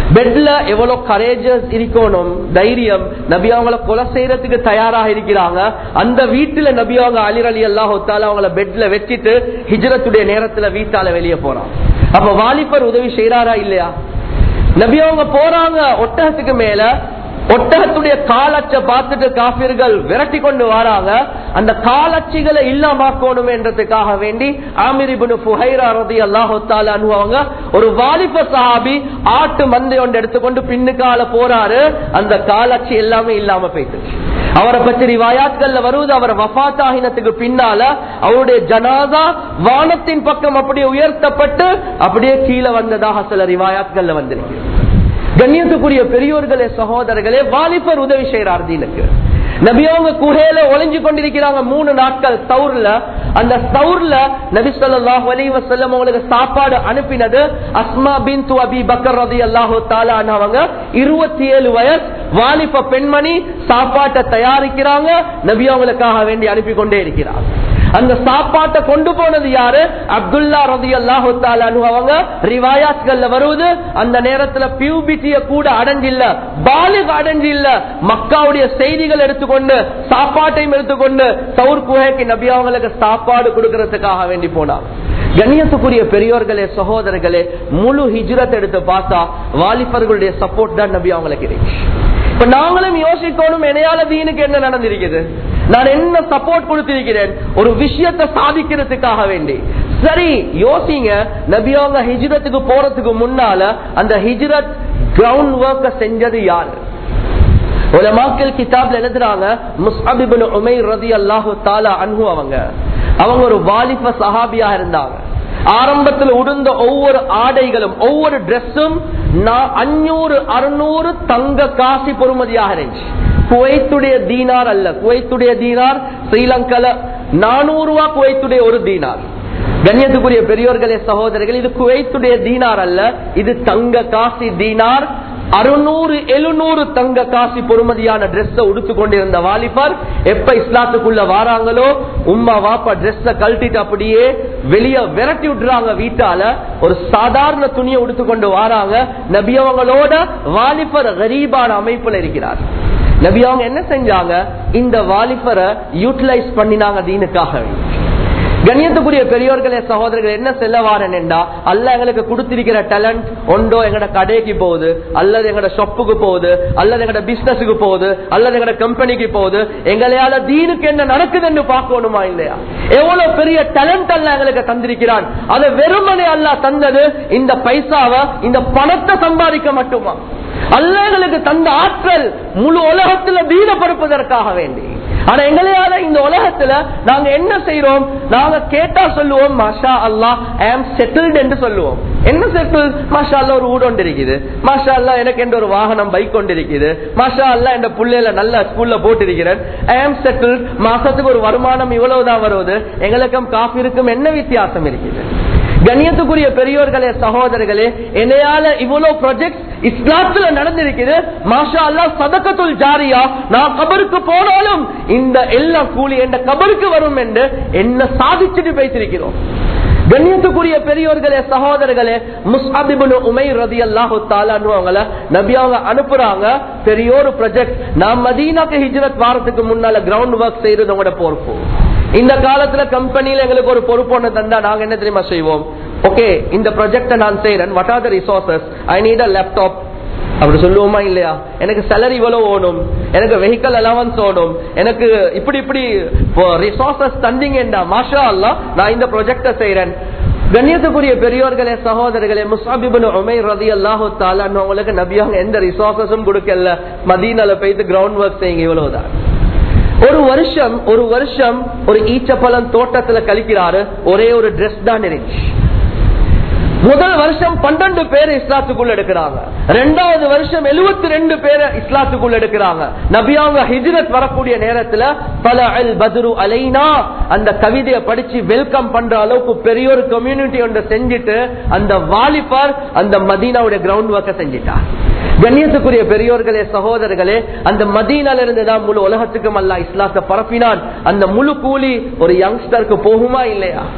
பெட்ல எவ்வளவு கரேஜஸ் இருக்கணும், தைரியம். நபி அவங்கள கொலை செய்யறதுக்கு தயாராக இருக்கிறாங்க. அந்த வீட்டுல நபி அவங்க அலி ரலியல்லாஹு தஆலா அவங்கள பெட்ல வச்சிட்டு ஹிஜ்ரத்துடைய நேரத்துல வீட்டால வெளியே போறாங்க. அப்ப வாலிபர் உதவி செய்யறாரா இல்லையா? நபி அவங்க போறாங்க ஒட்டகத்துக்கு மேல. ஒட்டகத்துடைய காலச்ச பார்த்துட்டு காபிர்கள் விரட்டி கொண்டு வராங்க. அந்த காலச்சிகளை இல்லாமக்கணும் என்றதுக்காக வேண்டி ஆமிர் இப்னு ஃபுஹைரா ரலியல்லாஹு தஆலா அன்ஹு அவங்க ஒரு வாலிப சஹாபி ஆட்டு மந்தை ஒன்று எடுத்துக்கொண்டு பின்னுக்கால போறாரு. அந்த காலச்சி எல்லாமே இல்லாம போயிட்டு அவரை பற்றி ரிவாயாத்கள்ல வருவது, அவர் வஃபாத் ஆகினத்துக்கு பின்னால அவருடைய ஜனாதா வானத்தின் பக்கம் அப்படியே உயர்த்தப்பட்டு அப்படியே கீழே வந்ததாக சில ரிவாயாத்கள்ல வந்திருக்கு. கண்ணியத்துக்குரிய பெரியோர்களே, சகோதரர்களே, வாலிபர் உதவி செய்யறார் தீனுக்கு. நபி அவங்க குகையில ஒளிஞ்சு கொண்டிருக்கிறாங்க 3 நாட்கள் சௌர்ல. அந்த சௌர்ல நபி ஸல்லல்லாஹு அலைஹி வஸல்லம் அவங்களுக்கு சாப்பாடு அனுப்பினது அஸ்மா பின்த் அபி பக்கர் ரலியல்லாஹு தஆலா அன்ஹா. 27 வயசு வாலிப பெண்மணி சாப்பாட்டை தயாரிக்கிறாங்க. நபி அவங்களுக்காக வேண்டி அனுப்பி கொண்டே இருக்கிறார். அந்த சாப்பாட்டை கொண்டு போனது யாரு? அப்துல்லா ரலியல்லாஹு தஆலா அன்ஹு அவங்க. ரிவாயாத்கள்ல வருவது, அந்த நேரத்துல பியூபிட்டிய கூட அடைஞ்சில்ல, பாலிக் அடைஞ்சில்ல. மக்காவுடைய செய்திகள் எடுத்துக்கொண்டு சாப்பாட்டையும் எடுத்துக்கொண்டு சௌர் குகைக்கு நபி அவங்களுக்கு சாப்பாடு கொடுக்கறதுக்காக வேண்டி போனார். கண்ணியத்துக்குரிய பெரியோர்களே, சகோதரர்களே, முழு ஹிஜ்ரத் எடுத்து பார்த்தா வாலிபர்களுடைய சப்போர்ட் தான் நபி அவங்களுக்கு இருக்கு. இப்ப நாங்களும் யோசிக்கணும், என்னையால தீனுக்கு என்ன நடந்திருக்குது, நான் என்ன சப்போர்ட் கொடுத்திருக்கிறேன் ஒரு விஷயத்தை சாதிக்கிறதுக்காக வேண்டி. சரி யோசிங்க, நபி அவங்க ஹிஜ்ரத்துக்கு போறதுக்கு முன்னால அந்த ஹிஜ்ரத் கிரவுண்ட் ஒர்க்க செஞ்சது யாரு? உலமாக்கள் கிதாப்ல எழுதுறாங்க, முஸ்அப் இப்னு உமைர் ரலியல்லாஹு தஆலா அன்ஹு அவங்க ஒரு வாலிப சஹாபியா இருந்தாங்க. ஆரம்பத்தில் உடுந்த ஒவ்வொரு ஆடைகளும் ஒவ்வொரு டிரெஸ்ஸும் 500-600 தங்க காசி பொறுமதியாக இருந்துச்சு. குவைத்துடைய தீனார் அல்ல, குவைத்துடைய தீனார் ஸ்ரீலங்கால 400 ரூபாய் குவைத்துடைய ஒரு தீனார். கண்ணியத்துக்குரிய பெரியோர்களே, சகோதரர்கள், இது குவைத்துடைய தீனார் அல்ல, இது தங்க காசி தீனார். 600-700 தங்க காசி பொறுமதியான டிரெஸ் உடுத்து கொண்டிருந்த வாலிபர் எப்ப இஸ்லாத்துக்குள்ள வாராங்களோ உம்மா வாப்பா டிரெஸ் கழட்டிட்டு அப்படியே வெளியே விரட்டி விட்டுறாங்க. வீட்டால ஒரு சாதாரண துணியை உடுத்து கொண்டு வாராங்க. நபி அவங்களோட வாலிபர் கரீபான அமைப்புல இருக்கிறார். நபி அவங்க என்ன செஞ்சாங்க? இந்த வாலிபரை யூட்டிலைஸ் பண்ணினாங்க தீனுக்காக. கண்ணியத்துக்குரிய பெரியோர்களே, சகோதரர்கள், என்ன செல்ல வாரன் என்றா, அல்ல எங்களுக்கு கொடுத்திருக்கிற டேலண்ட் ஒன்றோ எங்கட கடைக்கு போகுது, அல்லது எங்கட ஷாப்புக்கு போகுது, அல்லது எங்கட பிசினஸுக்கு போகுது, அல்லது எங்கட கம்பெனிக்கு போகுது. எங்களையால தீனுக்கு என்ன நடக்குதுன்னு பார்க்கணுமா இல்லையா? எவ்வளவு பெரிய டேலண்ட் அல்ல எங்களுக்கு தந்திருக்கிறான். அதை வெறுமனே அல்ல தந்தது இந்த பைசாவை, இந்த பணத்தை சம்பாதிக்க மட்டுமா? அல்ல எங்களுக்கு தந்த ஆற்றல் முழு உலகத்துல தீனப்படுப்பதற்காக வேண்டி. ஆனா எங்களையால இந்த உலகத்துல நாங்க என்ன செய்யறோம்? நாங்க கேட்டா சொல்லுவோம், மாஷா அல்லாஹ் ஐ அம் செட்டில்ட் என்று சொல்லுவோம். என்ன செட்டில்? மாஷா அல்லாஹ் ஒரு வீடு ஒன்று இருக்குது, மாஷா அல்லாஹ் எனக்கு என்ற ஒரு வாகனம் பைக் கொண்டு இருக்குது, மாஷா அல்லாஹ் என் பிள்ளைல நல்ல ஸ்கூல்ல போட்டிருக்கிறேன், ஐ அம் செட்டில்ட். மாசத்துக்கு ஒரு வருமானம் இவ்வளவுதான் வருவது. எங்களுக்கும் காஃபிருக்கும் என்ன வித்தியாசம் இருக்குது? கண்ணியத்துக்குரிய பெரியோர்களே, சகோதரர்களே, என்னையால இவ்வளவு ப்ராஜெக்ட் இஸ்லாத்துல நடந்திருக்குது. மாஷா அல்லாஹ் சதகத்துல் ஜாரியா, நான் கபருக்கு போனாலும் இந்த எல்லா கூலி என்ற கபருக்கு வரும் என்று என்ன சாதிச்சுட்டு பேசிருக்கிறோம். கண்ணியத்துக்குரிய பெரியோர்களே, சகோதரர்களே, முஸ்அப் இப்னு உமைர் ரலியல்லாஹு தஆலா அவங்கள நபி அவங்க அனுப்புறாங்க. பெரிய ஒரு ப்ராஜெக்ட். நான் மதீனாக்கு ஹிஜ்ரத் வாரத்துக்கு முன்னால கிரவுண்ட் ஒர்க் செய்யறது உங்களோட பொறுப்பு. இந்த காலத்துல கம்பெனியில எங்களுக்கு ஒரு பொறுப்பு ஒன்று தந்தா நாங்க என்ன தெரியுமா செய்வோம்? ஓகே, இந்த ப்ராஜெக்ட நான் செய்யறேன், what are the resources? I need a laptop அப்படி சொல்லுவோமா இல்லையா? எனக்கு சேலரி இவ்வளவு ஓடும், எனக்கு வெஹிக்கல் அலவன்ஸ் ஓடும், எனக்கு இப்படி இப்படி ரிசோர்சஸ் தந்தீங்கடா, மாஷா அல்லாஹ் நான் இந்த ப்ராஜெக்ட செய்யறேன். கண்ணியத்துக்குரிய பெரியோர்களே, சகோதரர்களே, முஸ்அப் இப்னு உமைர் ரலியல்லாஹு தஆலா அவங்களுக்கு நபி அவங்க எந்த ரிசோர்சஸும் கொடுக்கல. மதீனால போயிட்டு கிரவுண்ட் ஒர்க் செய்யுங்க, இவ்வளவுதான். ஒரு வருஷம் ஒரு ஈச்சப்பழம் தோட்டத்துல கழிக்கிறாரு. ஒரே ஒரு டிரெஸ் தான் இருந்துச்சு. முதல் வருஷம் 12 பேர் இஸ்லாத்துக்குள்ள எடுக்கிறாங்க. 2வது வருஷம் 72 பேர் இஸ்லாத்துக்குள்ள எடுக்கிறாங்க. நபி அவங்க ஹிஜ்ரத் வரக்கூடிய நேரத்துல தலஅல் பத்ரு அலைனா அந்த கவிதையை படிச்சு வெல்கம் பண்ற அளவுக்கு பெரிய ஒரு கம்யூனிட்டி ஒன்று செஞ்சுட்டு அந்த வாலிபர் அந்த மதீனாவுடைய கிரவுண்ட் ஒர்க்க செஞ்சிட்டார். கண்ணியத்துக்குரிய பெரியோர்களே, சகோதரர்களே, அந்த மதீனால இருந்து தான் முழு உலகத்துக்கும் அல்லாஹ் இஸ்லாத்தை பரப்பினான். அந்த முழு கூலி ஒரு யங்ஸ்டருக்கு போகுமா இல்லையா?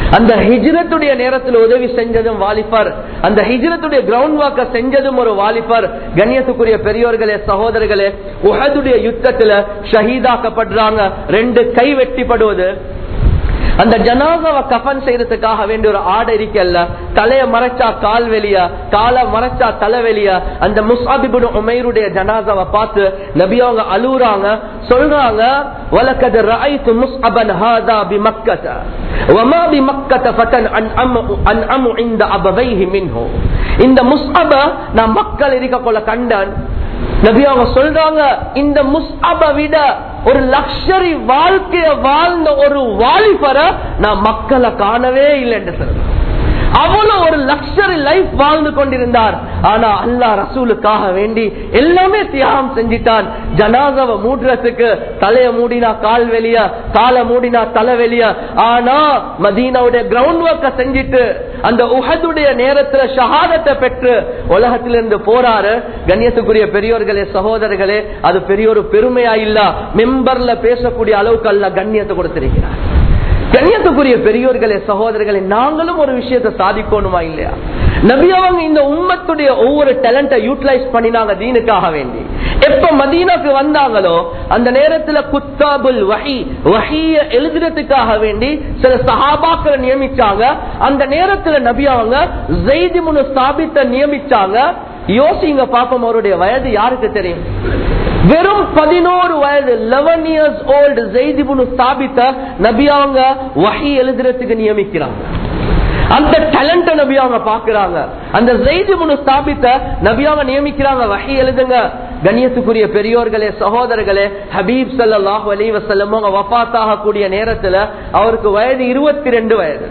அந்த ஹிஜ்ரத்துடைய நேரத்தில் உதவி செஞ்சதும் வாலிபர், அந்த ஹிஜ்ரத்துடைய கிரவுண்ட் ஒர்க்க செஞ்சதும் ஒரு வாலிபர். கண்ணியத்துக்குரிய பெரியோர்களே சகோதரர்களே, உஹதுடைய யுத்தத்துல ஷஹீதாக்கப்படுறாங்க, 2 கை வெட்டிப்படுவது. அந்த ஜனாசாவை கஃபன் செய்யறதுக்காக வேண்டிய ஒரு ஆடை இருக்கல்ல, தலைய மறைச்சா கால் வெளியா, காலை மறைச்சா தலை வெளியா. அந்த முஸ்அப் இப்னு உமைருடைய ஜனாசாவை பார்த்து நபி அவங்க அழுறாங்க, சொல்றாங்க, வலகத் ரஅய்து முஸ்அபன் ஹாதா பிமக்கத வமா பிமக்கத ஃபதன் அன்அமு இன்த அபவைஹி மின்ஹு. இந்த முஸ்அப நான் மக்கள் இருக்க போல கண்டான். நபி அவங்க சொல்றாங்க, இந்த முஸ்அபை விட ஒரு லக்ஸரி வாழ்க்கைய வாழ்ந்த ஒரு வாலிபரை நான் மக்களை காணவே இல்லை என்று சொல்றேன். அவ்வளவு ஒரு லக்ஸரி லைஃப் வாழ்ந்து கொண்டிருந்தார். ஆனா அல்லாஹ் ரசூலுக்காக வேண்டி எல்லாமே தியாகம் செஞ்சிட்டான். ஜனாசாவை மூடுறதுக்கு தலைய மூடினா கால் வெளியா, காலை மூடினா தலை வெளியா. ஆனா மதீனாவுடைய கிரவுண்ட் ஒர்க்க செஞ்சிட்டு அந்த உஹதுடைய நேரத்துல ஷஹாதத்தை பெற்று உலகத்திலிருந்து போறாரு. கண்ணியத்துக்குரிய பெரியோர்களே சகோதரர்களே, அது பெரிய ஒரு பெருமையா இல்ல, மெம்பர்ல பேசக்கூடிய அளவுக்கு அல்ல கண்ணியத்தை கொடுத்திருக்கிறார். கண்ணியத்துக்குரிய பெரியோர்களே சகோதரர்களே, நாங்களும் ஒரு விஷயத்தை சாதிக்கணுமா இல்லையா? நபி அவங்க இந்த உம்மத்துடைய ஒவ்வொரு டேலண்ட்டை யூட்டிலைஸ் பண்ணினாங்க தீனுக்காக வேண்டி. எப்ப மதீனாக்கு வந்தாங்களோ அந்த நேரத்துல குத்தாபுல் வஹி, வஹிய எழுதுறதுக்காக வேண்டி சில சஹாபாக்களை நியமிச்சாங்க. அந்த நேரத்துல நபி அவங்க ஸைத் இப்னு சாபித்தை நியமிச்சாங்க. யோசிங்க பாப்போம், அவருடைய வயது யாருக்கு தெரியும்? வெறும் 11 வயது, 11 years old ஸைத் இப்னு சாபித்த நபி அவங்க வஹி எழுதுறதுக்கு நியமிக்கிறாங்க. அந்த டேலண்ட் நபி அவங்க பாக்குறாங்க. அந்த ஸைத் இப்னு சாபித்த நபி அவங்க நியமிக்கிறாங்க, வஹி எழுதுங்க. கண்ணியத்துக்குரிய பெரியோர்களே சகோதரர்களே, ஹபீப் ஸல்லல்லாஹு அலைஹி வஸல்லம் அவங்க வஃபாத் ஆகக்கூடிய நேரத்துல அவருக்கு வயது 22 வயது.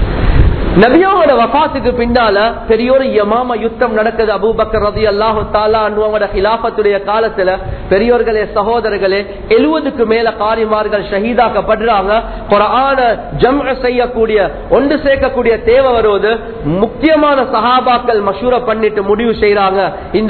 நபியோட வஃபாத்துக்கு பின்னால பெரிய ஒரு யமாமா யுத்தம் நடக்குது. அபூபக்கர் ரலியல்லாஹு தஆலா அன்ஹுவோட ஹிலாஃபத்துடைய காலத்துல பெரியோர்களே சகோதரர்களே 70க்கு மேல காரிமார்கள் ஷஹீதாக்கப்படுறாங்க. குர்ஆன ஜம்அ செய்யக்கூடிய, ஒன்று சேர்க்கக்கூடிய தேவை வருவது. முக்கியமான சஹாபாக்கள் மஷூரா பண்ணிட்டு முடிவு செய்யறாங்க, இந்த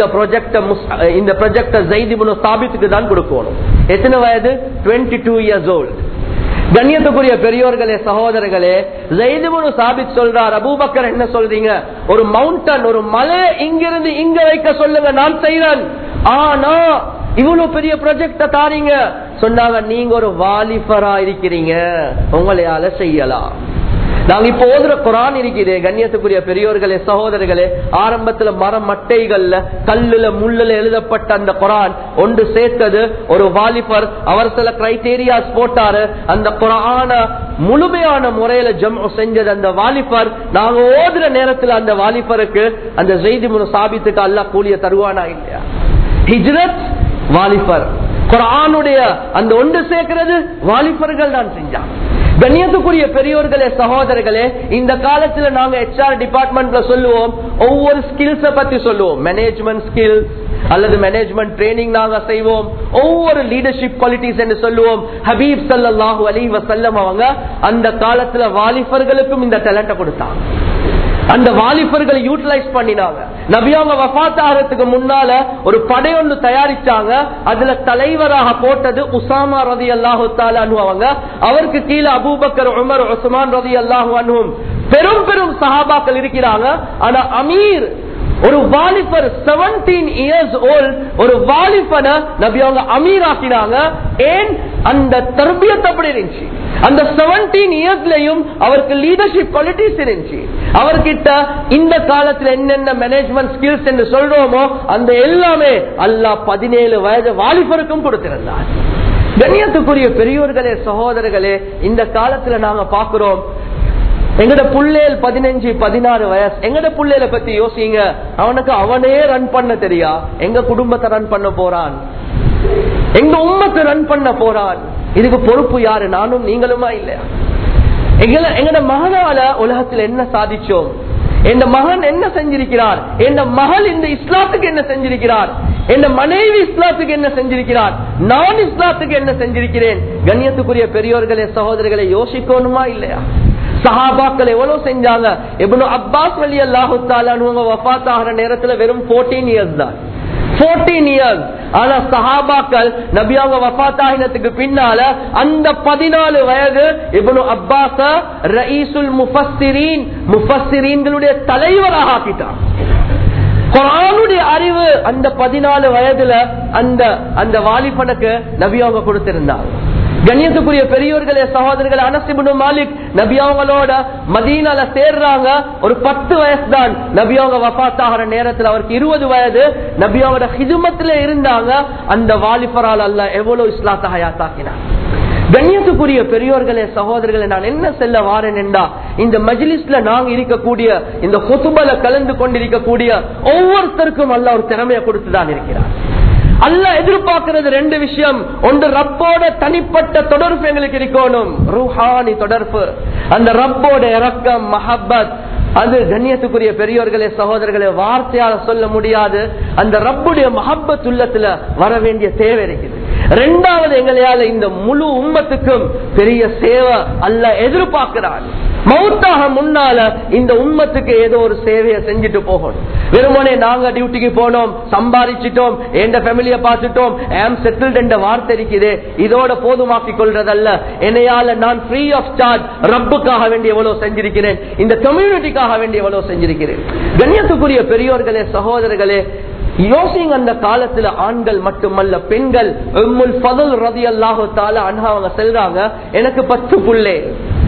ப்ராஜெக்ட ஸைத் இப்னு சாபித்துக்கு தான் கொடுக்கணும். எத்தனை வயது? 22 years old. கண்ணியத்துக்குரிய பெரியோர்களே சகோதரர்களே, ஸைத் இப்னு சாபித் சொல்றார், அபூபக்கர் என்ன சொல்றீங்க? ஒரு மவுண்டன், ஒரு மலை இங்கிருந்து இங்க வைக்க சொல்லுங்க, நான் செய்றேன். ஆனா இவ்வளவு பெரிய ப்ராஜெக்ட தாரீங்க. சொன்னாங்க, நீங்க ஒரு வாலிபரா இருக்கிறீங்க, உங்களையால செய்யலாம். நாங்க இப்ப ஓதுற குர்ஆன் இருக்குது கண்ணியத்துக்குரிய பெரியோர்களே சகோதரர்களே, ஆரம்பத்துல மரம் மட்டைகள்ல கல்லுல முள்ளுல எழுதப்பட்ட அந்த குர்ஆன் ஒன்று சேர்த்தது ஒரு வாலிபர். அவர் சில கிரைட்டீரியாஸ் போட்டாரு, அந்த குர்ஆன முழுமையான முறையில ஜம்உ செஞ்சது அந்த வாலிபர். நாங்க ஓதுற நேரத்துல அந்த வாலிபருக்கு, அந்த ஸைத் இப்னு சாபித்துக்கு அல்லாஹ் கூலிய தருவானா இல்லையா? ஹிஜ்ரத் வாலிபர், குர்ஆனுடைய அந்த ஒன்று சேர்க்கிறது வாலிபர்கள் தான் செஞ்சாங்க. கண்ணியத்துக்குரிய பெரியோர்களே சகோதரர்களே, இந்த காலத்துல நாங்க HR டிபார்ட்மெண்ட்ல சொல்லுவோம், ஒவ்வொரு ஸ்கில்ஸ பத்தி சொல்லுவோம். மேனேஜ்மெண்ட் ஸ்கில்ஸ் அல்லது மேனேஜ்மெண்ட் ட்ரைனிங் நாங்க செய்வோம். ஒவ்வொரு லீடர்ஷிப் குவாலிட்டிஸ் என்று சொல்லுவோம். ஹபீப் ஸல்லல்லாஹு அலைஹி வஸல்லம் அவங்க அந்த காலத்துல வாலிபர்களுக்கும் இந்த டேலண்ட கொடுத்தாங்க. அந்த வாலிபர்களை யூட்டிலைஸ் பண்ணினாங்க. நபி அவங்க வஃபாத் ஆகிறதுக்கு முன்னால ஒரு படை ஒன்று தயாரிச்சாங்க. அதுல தலைவராக போட்டது உசாமா ரலியல்லாஹு தஆலா அன்ஹு அவங்க. அவருக்கு கீழே அபூபக்கர், உமர், உஸ்மான் ரலியல்லாஹு அன்ஹும் பெரும் பெரும் சஹாபாக்கள் இருக்கிறாங்க. ஆனா அமீர் ஒரு வாலிபர் 17 years old, ஒரு வாலிபனை நபி அவங்க அமீர் ஆக்கினாங்க. ஏன்? அந்த தர்பியத் அப்படி இருந்துச்சு. அந்த 17 yearsலயும் அவருக்கு லீடர்ஷிப் குவாலிட்டிஸ் இருந்துச்சு. அவர்கிட்ட இந்த காலத்துல என்னென்ன மேனேஜ்மெண்ட் ஸ்கில்ஸ் என்று சொல்றோமோ அந்த எல்லாமே அல்லாஹ் 17 வயது வாலிபருக்கும் கொடுத்திருந்தார். கண்ணியத்துக்குரிய பெரியோர்களே சகோதரர்களே, இந்த காலத்துல நாங்க பாக்குறோம், எங்கட புள்ளேல் 15-16 வயசு. எங்கட புள்ளேல பத்தி யோசிங்க, அவனுக்கு அவனே ரன் பண்ண தெரியா? எங்க குடும்பத்தை ரன் பண்ண போறான், எங்க உம்மத்தை ரன் பண்ண போறான். இதுக்கு பொறுப்பு யாரு? நானும் நீங்களுமா இல்லையா? எங்கட மகனால உலகத்துல என்ன சாதிச்சோம்? என் மகன் என்ன செஞ்சிருக்கிறார்? என் மகள் இந்த இஸ்லாத்துக்கு என்ன செஞ்சிருக்கிறார்? என் மனைவி இஸ்லாத்துக்கு என்ன செஞ்சிருக்கிறார்? நான் இஸ்லாத்துக்கு என்ன செஞ்சிருக்கிறேன்? கண்ணியத்துக்குரிய பெரியோர்களே சகோதரர்களை யோசிக்கணுமா இல்லையா? சஹாபாக்கள் எவ்வளவு செஞ்சாங்க. இப்னு அப்பாஸ் ரலியல்லாஹு தஆலா அன்ஹு வஃபாத் ஆகிற நேரத்துல வெறும் 14 years தான். 14 years ஆனா சஹாபாக்கள் நபி அவங்க வஃபாத்தாயினத்துக்கு பின்னால அந்த 14 வயது இப்னு அப்பாஸ ரயீசுல் முஃபஸ்ஸிரீன், முஃபஸ்ஸிரீன்களுடைய தலைவராக ஆக்கிட்டான். குர்ஆனுடைய அறிவு அந்த 14 வயதுல அந்த வாலிபனுக்கு நபி அவங்க கொடுத்திருந்தாங்க. கண்ணியத்துக்குரிய பெரியோர்களே, சகோதரர்களே, அனஸ் இப்னு மாலிக் நபி அவங்களோட மதீனால சேர்றாங்க. ஒரு 10 வயசு தான். நபி அவங்க வஃபாத் ஆகிற நேரத்தில் அவருக்கு 20 வயது. நபி அவங்களோட ஹிதுமத்துல இருந்தாங்க. அந்த வாலிபரால் அல்லாஹ் எவ்வளவு இஸ்லாத்தை ஹயாத்தாக்கினார். கண்ணியத்துக்குரிய பெரியோர்களே, சகோதரர்களே, நான் என்ன சொல்ல வாரேன் என்றா, இந்த மஜ்லிஸ்ல நாங்க இருக்கக்கூடிய, இந்த ஹுதுபல கலந்து கொண்டிருக்கக்கூடிய ஒவ்வொருத்தருக்கும் அல்லாஹ் ஒரு திறமையை கொடுத்துதான் இருக்கிறார். அல்லாஹ் எதிர்பார்க்கிறது 2 விஷயம். ஒன்று, ரப்போட தனிப்பட்ட தொடர்பு எங்களுக்கு இருக்கணும், ரூஹானி தொடர்பு. அந்த ரப்போட இரக்கம், மஹப்பத், அது கண்ணியத்துக்குரிய பெரியோர்களே, சகோதரர்களே, வார்த்தையால சொல்ல முடியாது. அந்த ரப்புடைய மஹப்பத் உள்ளத்துல வர வேண்டிய தேவை இருக்குது. 2வது, எங்களையால இந்த முழு உம்மத்துக்கும் பெரிய சேவை அல்லாஹ் எதிர்பார்க்கிறான். மௌத்தாக முன்னால இந்த உம்மத்துக்கு ஏதோ ஒரு சேவையை செஞ்சுட்டு போகணும். வெறுமனே நாங்க டியூட்டிக்கு போனோம், சம்பாதிச்சிட்டோம், எந்த ஃபேமிலியை பார்த்துட்டோம், ஆம் செட்டில்ட் என்ற வார்த்தை இருக்குது, இதோட போதுமாக்கி கொள்றதல்ல. என்னையால நான் ஃப்ரீ ஆஃப் சார்ஜ் ரப்புக்காக வேண்டிய எவ்வளவு செஞ்சிருக்கிறேன், இந்த கம்யூனிட்டிக்காக வேண்டிய எவ்வளவு செஞ்சிருக்கிறேன். கண்ணியத்துக்குரிய பெரியோர்களே, சகோதரர்களே, யோசிங்க, அந்த காலத்துல ஆண்கள் மட்டுமல்ல, பெண்கள். உம்முல் ஃபضல் ரலியல்லாஹு தஆலா அன்ஹா அவங்க சொல்றாங்க, எனக்கு 10 புள்ளே,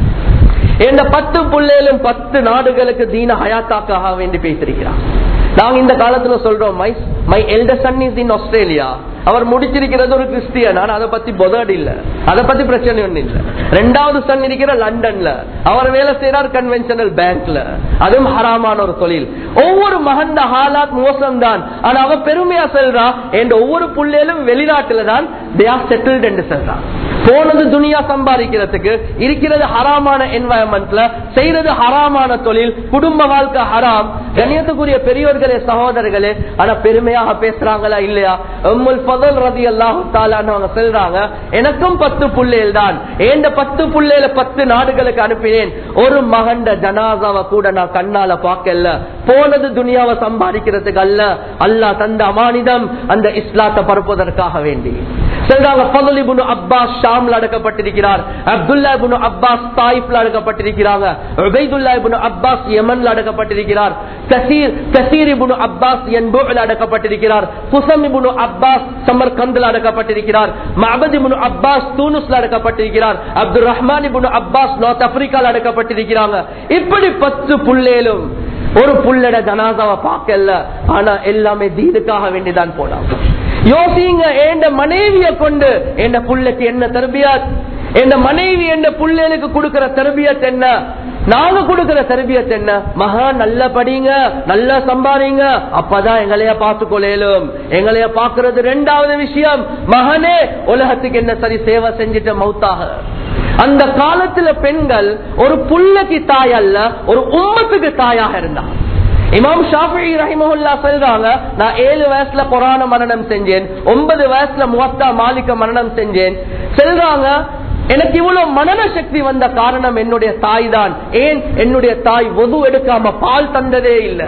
இந்த 10 புள்ளையிலும் 10 நாடுகளுக்கு தீன ஹயாத்தாக்காக வேண்டி பேசிருக்கிறார். நாங்க இந்த காலத்துல சொல்றோம், my elder son is in Australia, அவர் முடிச்சிருக்கிறது ஒரு கிறிஸ்டியன், ஆனா அதை பத்தி பொதட் இல்ல, அதை பத்தி பிரச்சனை ஒண்ணு இல்ல. 2வது சன் இருக்கிற லண்டன்ல, அவர் வேலை செய்யறார் கன்வென்ஷனல் பேங்க்ல, அதுவும் ஹராமான ஒரு தொழில். ஒவ்வொரு மகன் ஹாலாத் மோசம்தான், ஆனா அவ பெருமையா சொல்றா, என் ஒவ்வொரு புள்ளையிலும் வெளிநாட்டுல தான் they are settled என்று சொல்றான். போனது துனியா சம்பாதிக்கிறதுக்கு, இருக்கிறது ஹராமான என்வாயன்மெண்ட்ல, செய்யறது ஹராமான தொழில், குடும்ப வாழ்க்கை ஹராம். கண்ணியத்துக்குரிய பெரியோர்களே, சகோதரர்களே, ஆனா பெருமையாக பேசுறாங்களா இல்லையா? உம்முல் ஃபضல் ரலியல்லாஹு தஆலா அவங்க சொல்றாங்க, எனக்கும் 10 புள்ளைகள் தான், இந்த 10 புள்ளையில 10 நாடுகளுக்கு அனுப்பினேன், ஒரு மகண்ட ஜனாசாவை கூட நான் கண்ணால பார்க்கல. போனது துனியாவை சம்பாதிக்கிறதுக்கு அல்ல, அல்லாஹ் தந்த அமானிதம் அந்த இஸ்லாத்தை பரப்புவதற்காக வேண்டி. சொல்றாங்க, ஃபضல் இப்னு அப்பாஸ் ஷாம்ல அடக்கப்பட்டிருக்கிறார், அப்துல்லா இப்னு அப்பாஸ் தாயிஃப்ல அடக்கப்பட்டிருக்கிறாங்க, உபைதுல்லா இப்னு அப்பாஸ் யமன்ல அடக்கப்பட்டிருக்கிறார், கஸீர் இப்னு அப்பாஸ் யன்புல அடக்கப்பட்டிருக்கிறார், குஸம் இப்னு அப்பாஸ் சமர்கந்த்ல அடக்கப்பட்டிருக்கிறார், மஅபத் இப்னு அப்பாஸ் தூனுஸ்ல அடக்கப்பட்டிருக்கிறார், Abdul Rahman ibn Abbas north ஆப்பிரிக்கால அடக்கப்பட்டிருக்கிறாங்க. இப்படி 10 புள்ளையிலும் ஒரு புள்ளட ஜனாசாவை பார்க்கல, ஆனா எல்லாமே தீனுக்காக வேண்டிதான் போனாங்க. யோசிங்க, என் மனைவிய கொண்டு என் புள்ளைக்கு என்ன தர்பியத், என் மனைவி என் புள்ளைகளுக்கு கொடுக்கிற தர்பியத் என்ன, நாங்க கொடுக்கிற தர்பியத் என்ன? மகா நல்ல படிங்க, நல்லா சம்பாதிங்க, அப்பதான் எங்களைய பார்த்துக்கொள்ளும். எங்களைய பார்க்கறது 2வது விஷயம். மகனே, உலகத்துக்கு என்ன சரி சேவை செஞ்சுட்டு மௌத்தாக. அந்த காலத்துல பெண்கள் ஒரு புள்ளைக்கு தாய் அல்ல, ஒரு உம்மத்துக்கு தாயாக இருந்தாங்க. இமாம் ஷாஃபிஈ ரஹிமஹுல்லாஹ் சொல்றாங்க, நான் 7 வயசுல குர்ஆன மனனம் செஞ்சேன், 9 வயசுல முவத்தா மாலிக மனனம் செஞ்சேன். சொல்றாங்க, எனக்கு இவ்வளவு மனன சக்தி வந்த காரணம் என்னுடைய தாய் தான். ஏன்? என்னுடைய தாய் வுது எடுக்காம பால் தந்ததே இல்ல.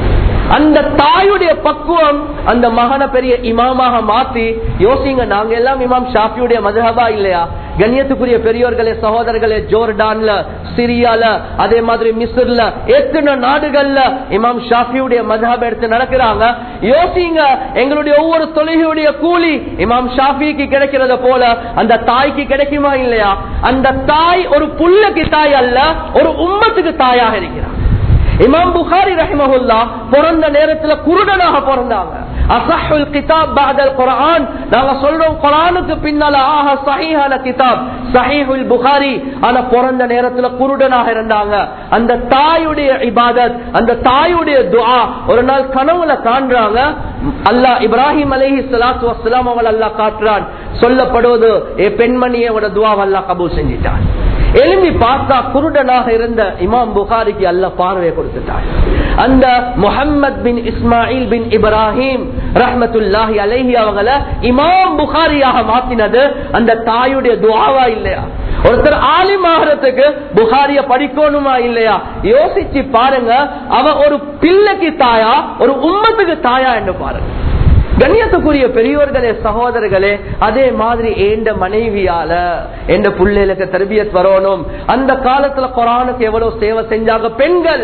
அந்த தாயுடைய பக்குவம் அந்த மகனை பெரிய இமாமாக மாத்தி. யோசிங்க, நாங்க எல்லாம் இமாம் ஷாஃபியுடைய மذஹபா இல்லையா? கண்ணியத்துக்குரிய பெரியோர்களே, சகோதரர்களே, ஜோர்டான்ல, சிரியால, அதே மாதிரி மிஸ்ர்ல, எத்தனை நாடுகள்ல இமாம் ஷாஃபியுடைய மذஹப் எடுத்து நடக்கிறாங்க. யோசிங்க, எங்களுடைய ஒவ்வொரு தொழுகையுடைய கூலி இமாம் ஷாஃபிக்கு கிடைக்கிறது போல அந்த தாய்க்கு கிடைக்குமா இல்லையா? அந்த தாய் ஒரு புள்ளைக்கு தாய் அல்ல, ஒரு உம்மத்துக்கு தாயாக இருக்கிறார். இமாம் புகாரி ரஹிமஹுல்லாஹ் பிறந்த நேரத்துல குருடனாக பிறந்தாங்க. அஸஹுல் கிதாப் பஅதல் குர்ஆன், நாங்க சொல்றோம் குர்ஆனுக்கு பின்னால ஆக சஹீஹான கிதாப் சஹீஹுல் புகாரி. ஆனா பிறந்த நேரத்துல குருடனாக இருந்தாங்க. அந்த தாயுடைய இபாதத், அந்த தாயுடைய துஆ ஒரு நாள் கனவுல காண்றாங்க. அல்லாஹ் இப்ராஹிம் அலைஹிஸ்ஸலாத்து வஸ்ஸலாம் அவங்களை அல்லாஹ் காட்டுறான். சொல்லப்படுவது, ஏ பெண்மணியோட துஆவை அல்லாஹ் கபூல் செஞ்சிட்டான். எழும்பி பார்த்தா குருடனாக இருந்த இமாம் புகாரிக்கு அல்லாஹ் பார்வையை கொடுத்துட்டார். அந்த முஹம்மத் பின் இஸ்மாயில் பின் இப்ராஹிம் ரஹ்மத்துல்லாஹி அலைஹி அவங்கள இமாம் புகாரியாக மாத்தினது அந்த தாயுடைய துஆவா இல்லையா? ஒருத்தர் ஆலிம் ஆகிறதுக்கு புகாரிய படிக்கணுமா இல்லையா? யோசிச்சு பாருங்க, அவ ஒரு பிள்ளைக்கு தாயா, ஒரு உம்மத்துக்கு தாயா என்று பாருங்க. கண்ணியத்துக்குரிய பெரியோர்களே சகோதரர்களே, அதே மாதிரி ஏண்ட மனைவியால எந்த பிள்ளைகளுக்கு தர்பியத் வரணும். அந்த காலத்துல குர்ஆனுக்கு எவ்வளவு சேவை செஞ்சாங்க பெண்கள்.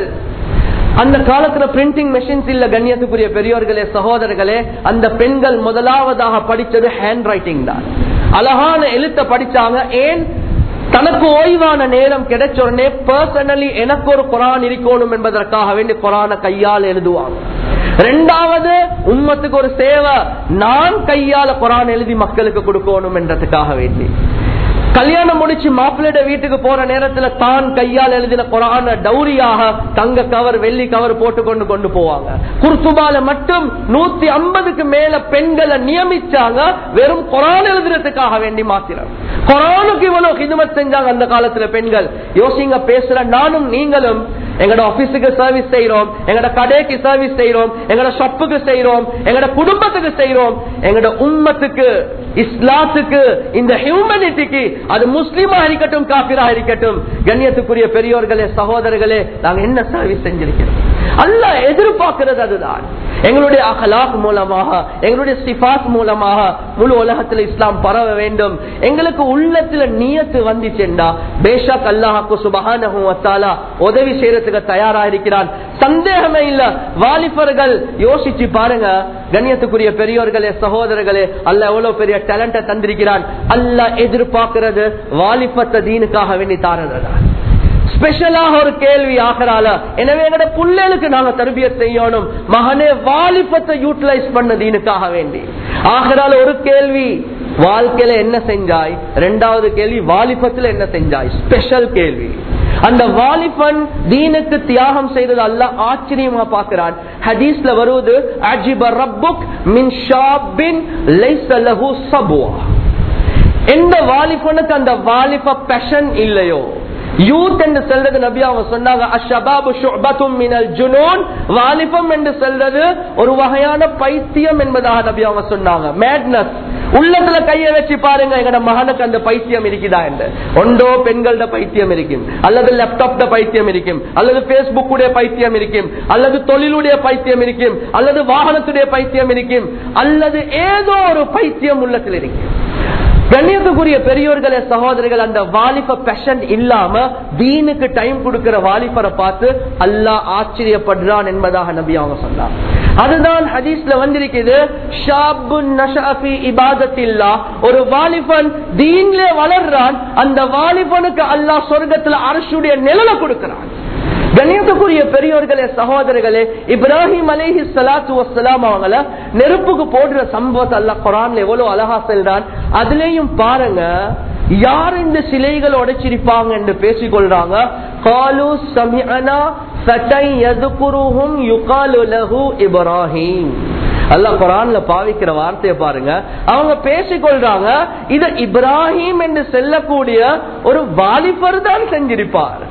அந்த காலத்துல பிரிண்டிங் மெஷின்ஸ் இல்ல. கண்ணியத்துக்குரிய பெரியோர்களே சகோதரர்களே, அந்த பெண்கள் முதலாவதாக படிச்சது ஹேண்ட் ரைட்டிங் தான். அழகான எழுத்த படிச்சாங்க. ஏன்? தனக்கு ஓய்வான நேரம் கிடைச்ச உடனே பர்சனலி எனக்கு ஒரு குர்ஆன் இருக்கணும் என்பதற்காக வேண்டி குர்ஆனை கையால் எழுதுவாங்க. இரண்டாவது, உம்மத்துக்கு ஒரு சேவை, நான் கையால குர்ஆன் எழுதி மக்களுக்கு கொடுக்கணும் என்றதுக்காக வேண்டி. கல்யாணம் முடிச்சு மாப்பிள்ளை வீட்டுக்கு போற நேரத்துல தான் கையால் எழுதின குர்ஆனை டௌரியாக தங்க கவர் வெள்ளி கவர் போட்டு கொண்டு போவாங்க. குர்துபால மட்டும் 150க்கு மேல பெண்களை நியமிச்சாங்க, வெறும் குர்ஆன் எழுதுறதுக்காக வேண்டி மாத்திரம். குர்ஆனுக்கு இவ்வளவு ஹிதமத் செஞ்சாங்க அந்த காலத்துல பெண்கள். யோசிங்க, பேசுற நானும் நீங்களும் எங்கட ஆபீஸுக்கு சர்வீஸ் செய்யறோம், எங்கட கடைக்கு சர்வீஸ் செய்யறோம், எங்கட ஷாப்புக்கு செய்யறோம், எங்கட குடும்பத்துக்கு செய்யறோம், எங்கட உம்மத்துக்கு, இஸ்லாத்துக்கு, இந்த ஹியூமனிட்டிக்கு, அது முஸ்லிமா இருக்கட்டும் காபிரா இருக்கட்டும், கண்ணியத்துக்குரிய பெரியோர்களே சகோதரர்களே, நாங்க என்ன சர்வீஸ் செஞ்சிருக்கிறோம்? அல்லாஹ் எதிர்பார்க்கிறது அதுதான். எங்களுடைய அகலாக் மூலமாக, எங்களுடைய சிஃபாத் மூலமாக முழு உலகத்தில் இஸ்லாம் பரவ வேண்டும். எங்களுக்கு உள்ளத்துல நியத்து வந்துச்சுண்டா பேஷக் அல்லாஹ்வுக்கு சுப்ஹானஹு வ தஆலா உதவி செய்யறதுக்கு தயாரா இருக்கிறான். சந்தேகமே இல்ல. வாலிபர்கள் யோசிச்சு பாருங்க கண்ணியத்துக்குரிய பெரியோர்களே சகோதரர்களே, அல்லாஹ் எவ்வளவு பெரிய டேலண்ட தந்திருக்கிறான். அல்லாஹ் எதிர்பார்க்கிறது வாலிபத்தை தீனுக்காக வேண்டி தாரதான். ஸ்பெஷலாக ஒரு கேள்வி ஆகறால. எனவே எங்கட புள்ளைகளுக்கு நாங்க தர்பியத் செய்யணும். மகனே, வாலிபத்தை யூட்டிலைஸ் பண்ண தீனுக்காக வேண்டி. ஆகறால ஒரு கேள்வி, வாழ்க்கையில என்ன செஞ்சாய்? இரண்டாவது கேள்வி, வாலிபத்துல என்ன செஞ்சாய்? ஸ்பெஷல் கேள்வி. அந்த வாலிபன் தீனுக்கு தியாகம் செய்தது அல்லாஹ் ஆச்சரியமா பார்க்கிறான். ஹதீஸ்ல வருவது, அஜிப ரப்புக் மின் ஷாபின் லைஸ லஹு சப்வா. எந்த வாலிபனுக்கு அந்த வாலிப பேஷன் இல்லையோ, யூத் என்று சொல்றது நபி அவங்க சொன்னாங்க, அஷ்ஷபாபு ஷுஅபத்தும் மினல் ஜுனூன், வாலிபம் என்று சொல்றது ஒரு வகையான பைத்தியம் என்பதாக நபி அவங்க சொன்னாங்க. மேட்னஸ். உள்ளத்துல கைய வச்சு பாருங்க, எங்கட மகனுக்கு அந்த பைத்தியம் இருக்குதா என்று. ஒன்றோ பெண்களோட பைத்தியம் இருக்கும், அல்லது லேப்டாப்ட பைத்தியம் இருக்கும், அல்லது பேஸ்புக்குடைய பைத்தியம் இருக்கும், அல்லது தொழிலுடைய பைத்தியம் இருக்கும், அல்லது வாகனத்துடைய பைத்தியம் இருக்கும், அல்லது ஏதோ ஒரு பைத்தியம் உள்ளத்தில் இருக்கும். கண்ணியத்துக்குரிய பெரியோர்களே சகோதரர்கள், அந்த வாலிப பேஷன் இல்லாம தீனுக்கு டைம் கொடுக்கிற வாலிபரை பார்த்து அல்லாஹ் ஆச்சரியப்படுறான் என்பதாக நபி அவங்க சொன்னாங்க. அதுதான் ஹதீஸ்ல வந்திருக்குது, ஷாபுன் நஷஅ ஃபீ இபாதத்தில்லாஹ். ஒரு வாலிபன் தீன்ல வளர்றான், அந்த வாலிபனுக்கு அல்லாஹ் சொர்க்கத்துல அர்ஷுடைய நிழலை கொடுக்கிறான். கண்ணியத்துக்குரிய பெரியோர்களே சகோதரர்களே, இப்ராஹிம் அலைஹிஸ்ஸலாத்து வஸ்ஸலாம் அவங்கள நெருப்புக்கு போடுற சம்பவத்தை அல்லாஹ் குர்ஆன்ல எவ்வளவு அழகா சொல்றான். அதுலயும் பாருங்க, யார் இந்த சிலைகளை உடைச்சிருப்பாங்க என்று பேசிக்கொள்றாங்க. காலு சமிஅனா ஃபதை யذ்குருஹும் யுகாலு லஹு இப்ராஹிம். அல்லாஹ் குர்ஆன்ல பாவிக்கிற வார்த்தையை பாருங்க. அவங்க பேசிக்கொள்றாங்க, இத இப்ராஹிம் என்று சொல்லக்கூடிய ஒரு வாலிபர் தான் செஞ்சிருப்பார்.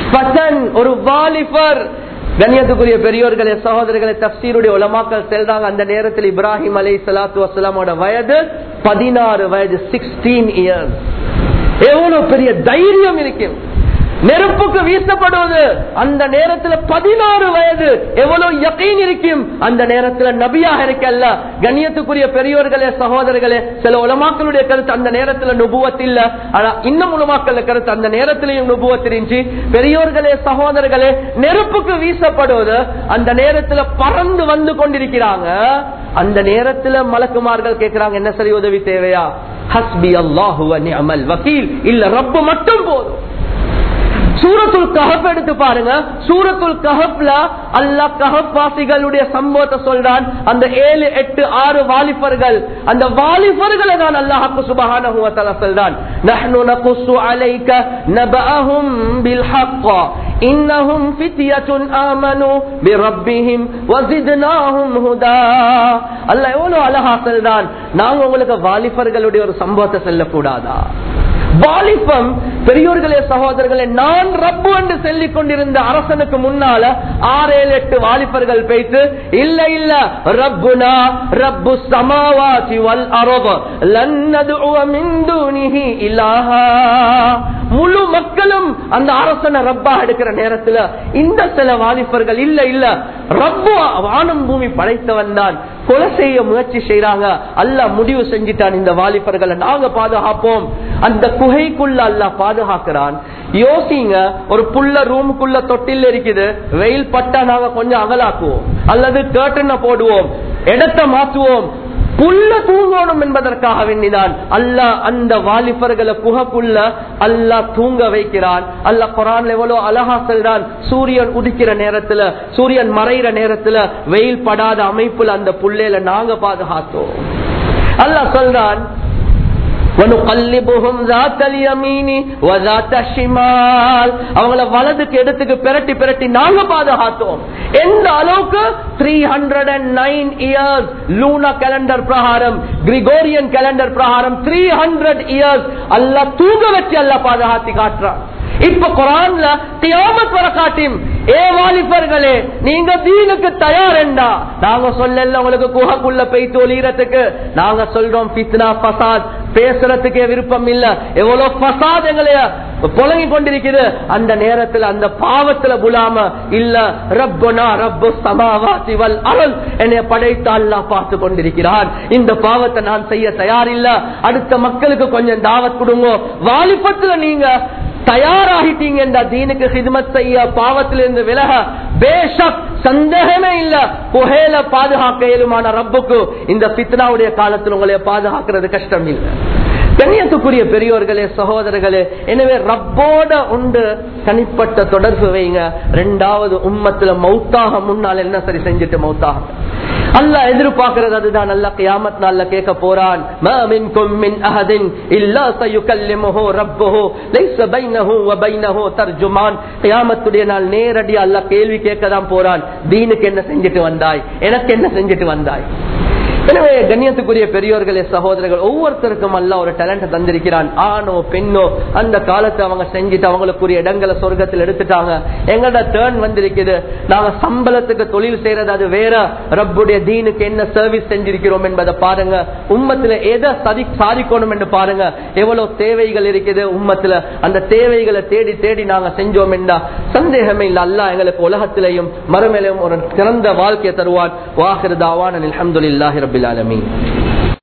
ஒரு வாலிபர். கண்ணியத்துக்குரிய பெரியோர்களே சகோதரர்களே, தஃப்சீருடைய உலமாக்கள் சொல்றாங்க, அந்த நேரத்தில் இப்ராஹிம் அலைஹிஸ்ஸலாத்து வஸ்ஸலாமோட வயது 16 வயது, 16 இயர்ஸ். எவ்வளவு பெரிய தைரியம் இருக்கும். நெருப்புக்கு வீசப்படுவது அந்த நேரத்தில் 16 வயது, எவ்வளவு யகீன் இருக்கும். அந்த நேரத்தில் நபியாக இருக்கல்ல. கண்ணியத்துக்குரிய பெரியோர்களே சகோதரர்களே, சில உலமாக்களுடைய கருத்து அந்த நேரத்தில் நுபுவத் இல்ல, ஆனா இன்னும் உலமாக்கள் கருத்து அந்த நேரத்திலையும் நுபுவத் இருந்துச்சு. பெரியோர்களே சகோதரர்களே, நெருப்புக்கு வீசப்படுவது அந்த நேரத்தில் பறந்து வந்து கொண்டிருக்கிறாங்க. அந்த நேரத்தில் மலக்குமார்கள் கேட்கிறாங்க, என்ன சரி உதவி தேவையா? ஹஸ்பி அல்லாஹு வ நிஅமல் வகீல். இல்ல, ரப்பு மட்டும் போதும். சூரத்துல் கஹப் எடுத்து பாருங்க. சூரத்துல் கஹப்ல அல்லாஹ் கஹப் வாசிகளுடைய சம்பவத்தை சொல்றான். அந்த 7, 8, 6 வாலிபர்கள், அந்த வாலிபர்களை தான் அல்லாஹ் சுப்ஹானஹு வ தஆலா சொல்றான், நஹ்னு நகுஸ்ஸு அலைக நபஅஹும் பில் ஹக்க இன்னஹும் ஃபித்யத்துன் ஆமனு பிரப்பிஹிம் வஸித்னாஹும் ஹுதா. அல்லாஹ் எவ்வளவு அழகா சொல்றான், நாங்க உங்களுக்கு வாலிபர்களுடைய ஒரு சம்பவத்தை சொல்லக்கூடாதா? வாலிபம், பெரியோர்களே சகோதரர்களே, நான் ரப்பு என்று சொல்லிக் கொண்டிருந்த அரசனுக்கு முன்னால 6, 7, 8 வாலிபர்கள் பேசி, இல்ல இல்ல, ரப்புனா ரப்பு ஸமாவாதி வல் அர்ض லன் நதுஉ மின் தூனிஹி இலாஹா. முழு மக்களும் அந்த அரசனை ரப்பா எடுக்கிற நேரத்தில் இந்த சில வாலிபர்கள் இல்ல இல்ல, ரப்பு வானம் பூமி படைத்தவன் தான், கொலை செய்ய முயற்சி செய்யறாங்க. அல்லாஹ் முடிவு செஞ்சிட்டான், இந்த வாலிபர்களை நாங்க பாதுகாப்போம். அந்த குகைக்குள்ள அல்லாஹ் பாதுகாக்கிறான். யோசிங்க, ஒரு புள்ள ரூமுக்குள்ள தொட்டில் இருக்குது, வெயில் பட்டா நாங்க கொஞ்சம் அகலாக்குவோம் அல்லது கர்டனை போடுவோம், இடத்தை மாற்றுவோம். புள்ள தூங்கணும் என்பதற்காக வேண்டிதான் அல்லாஹ் அந்த வாலிபர்களை குகைக்குள்ள அல்லாஹ் தூங்க வைக்கிறான். அல்லாஹ் குர்ஆன்ல எவ்வளவு அழகா சொல்றான், சூரியன் உதிக்கிற நேரத்துல, சூரியன் மறைகிற நேரத்துல வெயில் படாத அமைப்புல அந்த புள்ளையில நாங்க பாதுகாத்தோம். அல்லாஹ் சொல்றான், அவங்கள வலதுக்கு இடத்துக்கு பிரட்டி பிரட்டி நாங்க பாதுகாத்தோம். எந்த அளவுக்கு 309 இயர்ஸ் லூனா கேலண்டர் பிரகாரம், கிரிகோரியன் கேலண்டர் பிரகாரம் 300 இயர்ஸ் அல்லாஹ் தூங்க வச்சு அல்லாஹ் பாதுகாத்து காட்டுறான். இப்ப குர்ஆன்ல கியாமத் வர காட்டும், ஏ வாலிபர்களே நீங்க தீனுக்கு தயார் என்றா நாங்க சொல்லல உங்களுக்கு குகைக்குள்ள போயிட்டு ஒளியறதுக்கு. நாங்க சொல்றோம் ஃபித்னா ஃபசாத் பேசுறதுக்கே விருப்பம் இல்ல. எவ்வளவு ஃபசாத் எங்களைய புலங்கி கொண்டிருக்குது. அந்த நேரத்தில் அந்த பாவத்துல புலாம இல்ல, ரப்பனா ரப்புஸ் ஸமாவாதி வல் அர்த், என்னைய படைத்த அல்லாஹ் பார்த்து கொண்டிருக்கிறான். இந்த பாவத்தை நான் செய்ய தயார் இல்ல. அடுத்த மக்களுக்கு கொஞ்சம் தாவத் கொடுங்க. வாலிபத்துல நீங்க தயாராகிட்டீங்க என்ற தீனுக்கு ஹிதமத் செய்ய, பாவத்திலிருந்து விலக, பேஷக் சந்தேகமே இல்ல குஹேல பாதுகாக்க இயலுமான ரப்புக்கு இந்த ஃபித்னாவுடைய காலத்தில் உங்களை பாதுகாக்கிறது கஷ்டம் இல்லை. கண்ணியத்துக்குரிய பெரியோர்களே, சகோதரர்களே, எனவே ரப்போட உண்டு தனிப்பட்ட தொடர்பு வைங்க. இரண்டாவது, உம்மத்துல மௌத்தாக முன்னால் என்ன சரி செஞ்சுட்டு மௌத்தாக அல்லாஹ் எதிர்பார்க்கிறது அதுதான். அல்லாஹ் கியாமத் நாள்ல கேட்க போறான், மா மின்கும் மின் அஹதின் இல்லா சயுகல்லிமுஹு ரப்புஹு லைஸ பைனஹு வ பைனஹு தர்ஜுமான். கியாமத்துடைய நாள் நேரடி அல்லாஹ் கேள்வி கேட்க தான் போறான், தீனுக்கு என்ன செஞ்சுட்டு வந்தாய், எனக்கு என்ன செஞ்சுட்டு வந்தாய். எனவே கண்ணியத்துக்குரிய பெரியோர்களே, சகோதரர்கள், ஒவ்வொருத்தருக்கும் அல்லாஹ் ஒரு டேலண்ட் தந்திருக்கிறான். ஆணோ பெண்ணோ அந்த காலத்தை அவங்க செஞ்சுட்டு அவங்களுக்குரிய இடங்களை சொர்க்கத்தில் எடுத்துட்டாங்க. எங்கட டர்ன் வந்திருக்குது. நாங்க சம்பளத்துக்கு தொழில் செய்யறது அது வேற, ரப்புடைய தீனுக்கு என்ன சர்வீஸ் செஞ்சிருக்கிறோம் என்பதை பாருங்க. உம்மத்துல எதை சாதிக்கணும் என்று பாருங்க. எவ்வளவு தேவைகள் இருக்குது உம்மத்துல, அந்த தேவைகளை தேடி தேடி நாங்க செஞ்சோம் என்றா சந்தேகமே இல்ல அல்லாஹ் எங்களுக்கு உலகத்திலையும் மறுமையிலும் ஒரு சிறந்த வாழ்க்கையை தருவான். வாஹிர் தாவான் அல்ஹம்துலில்லாஹி ரப்பில் ஆலமீன்.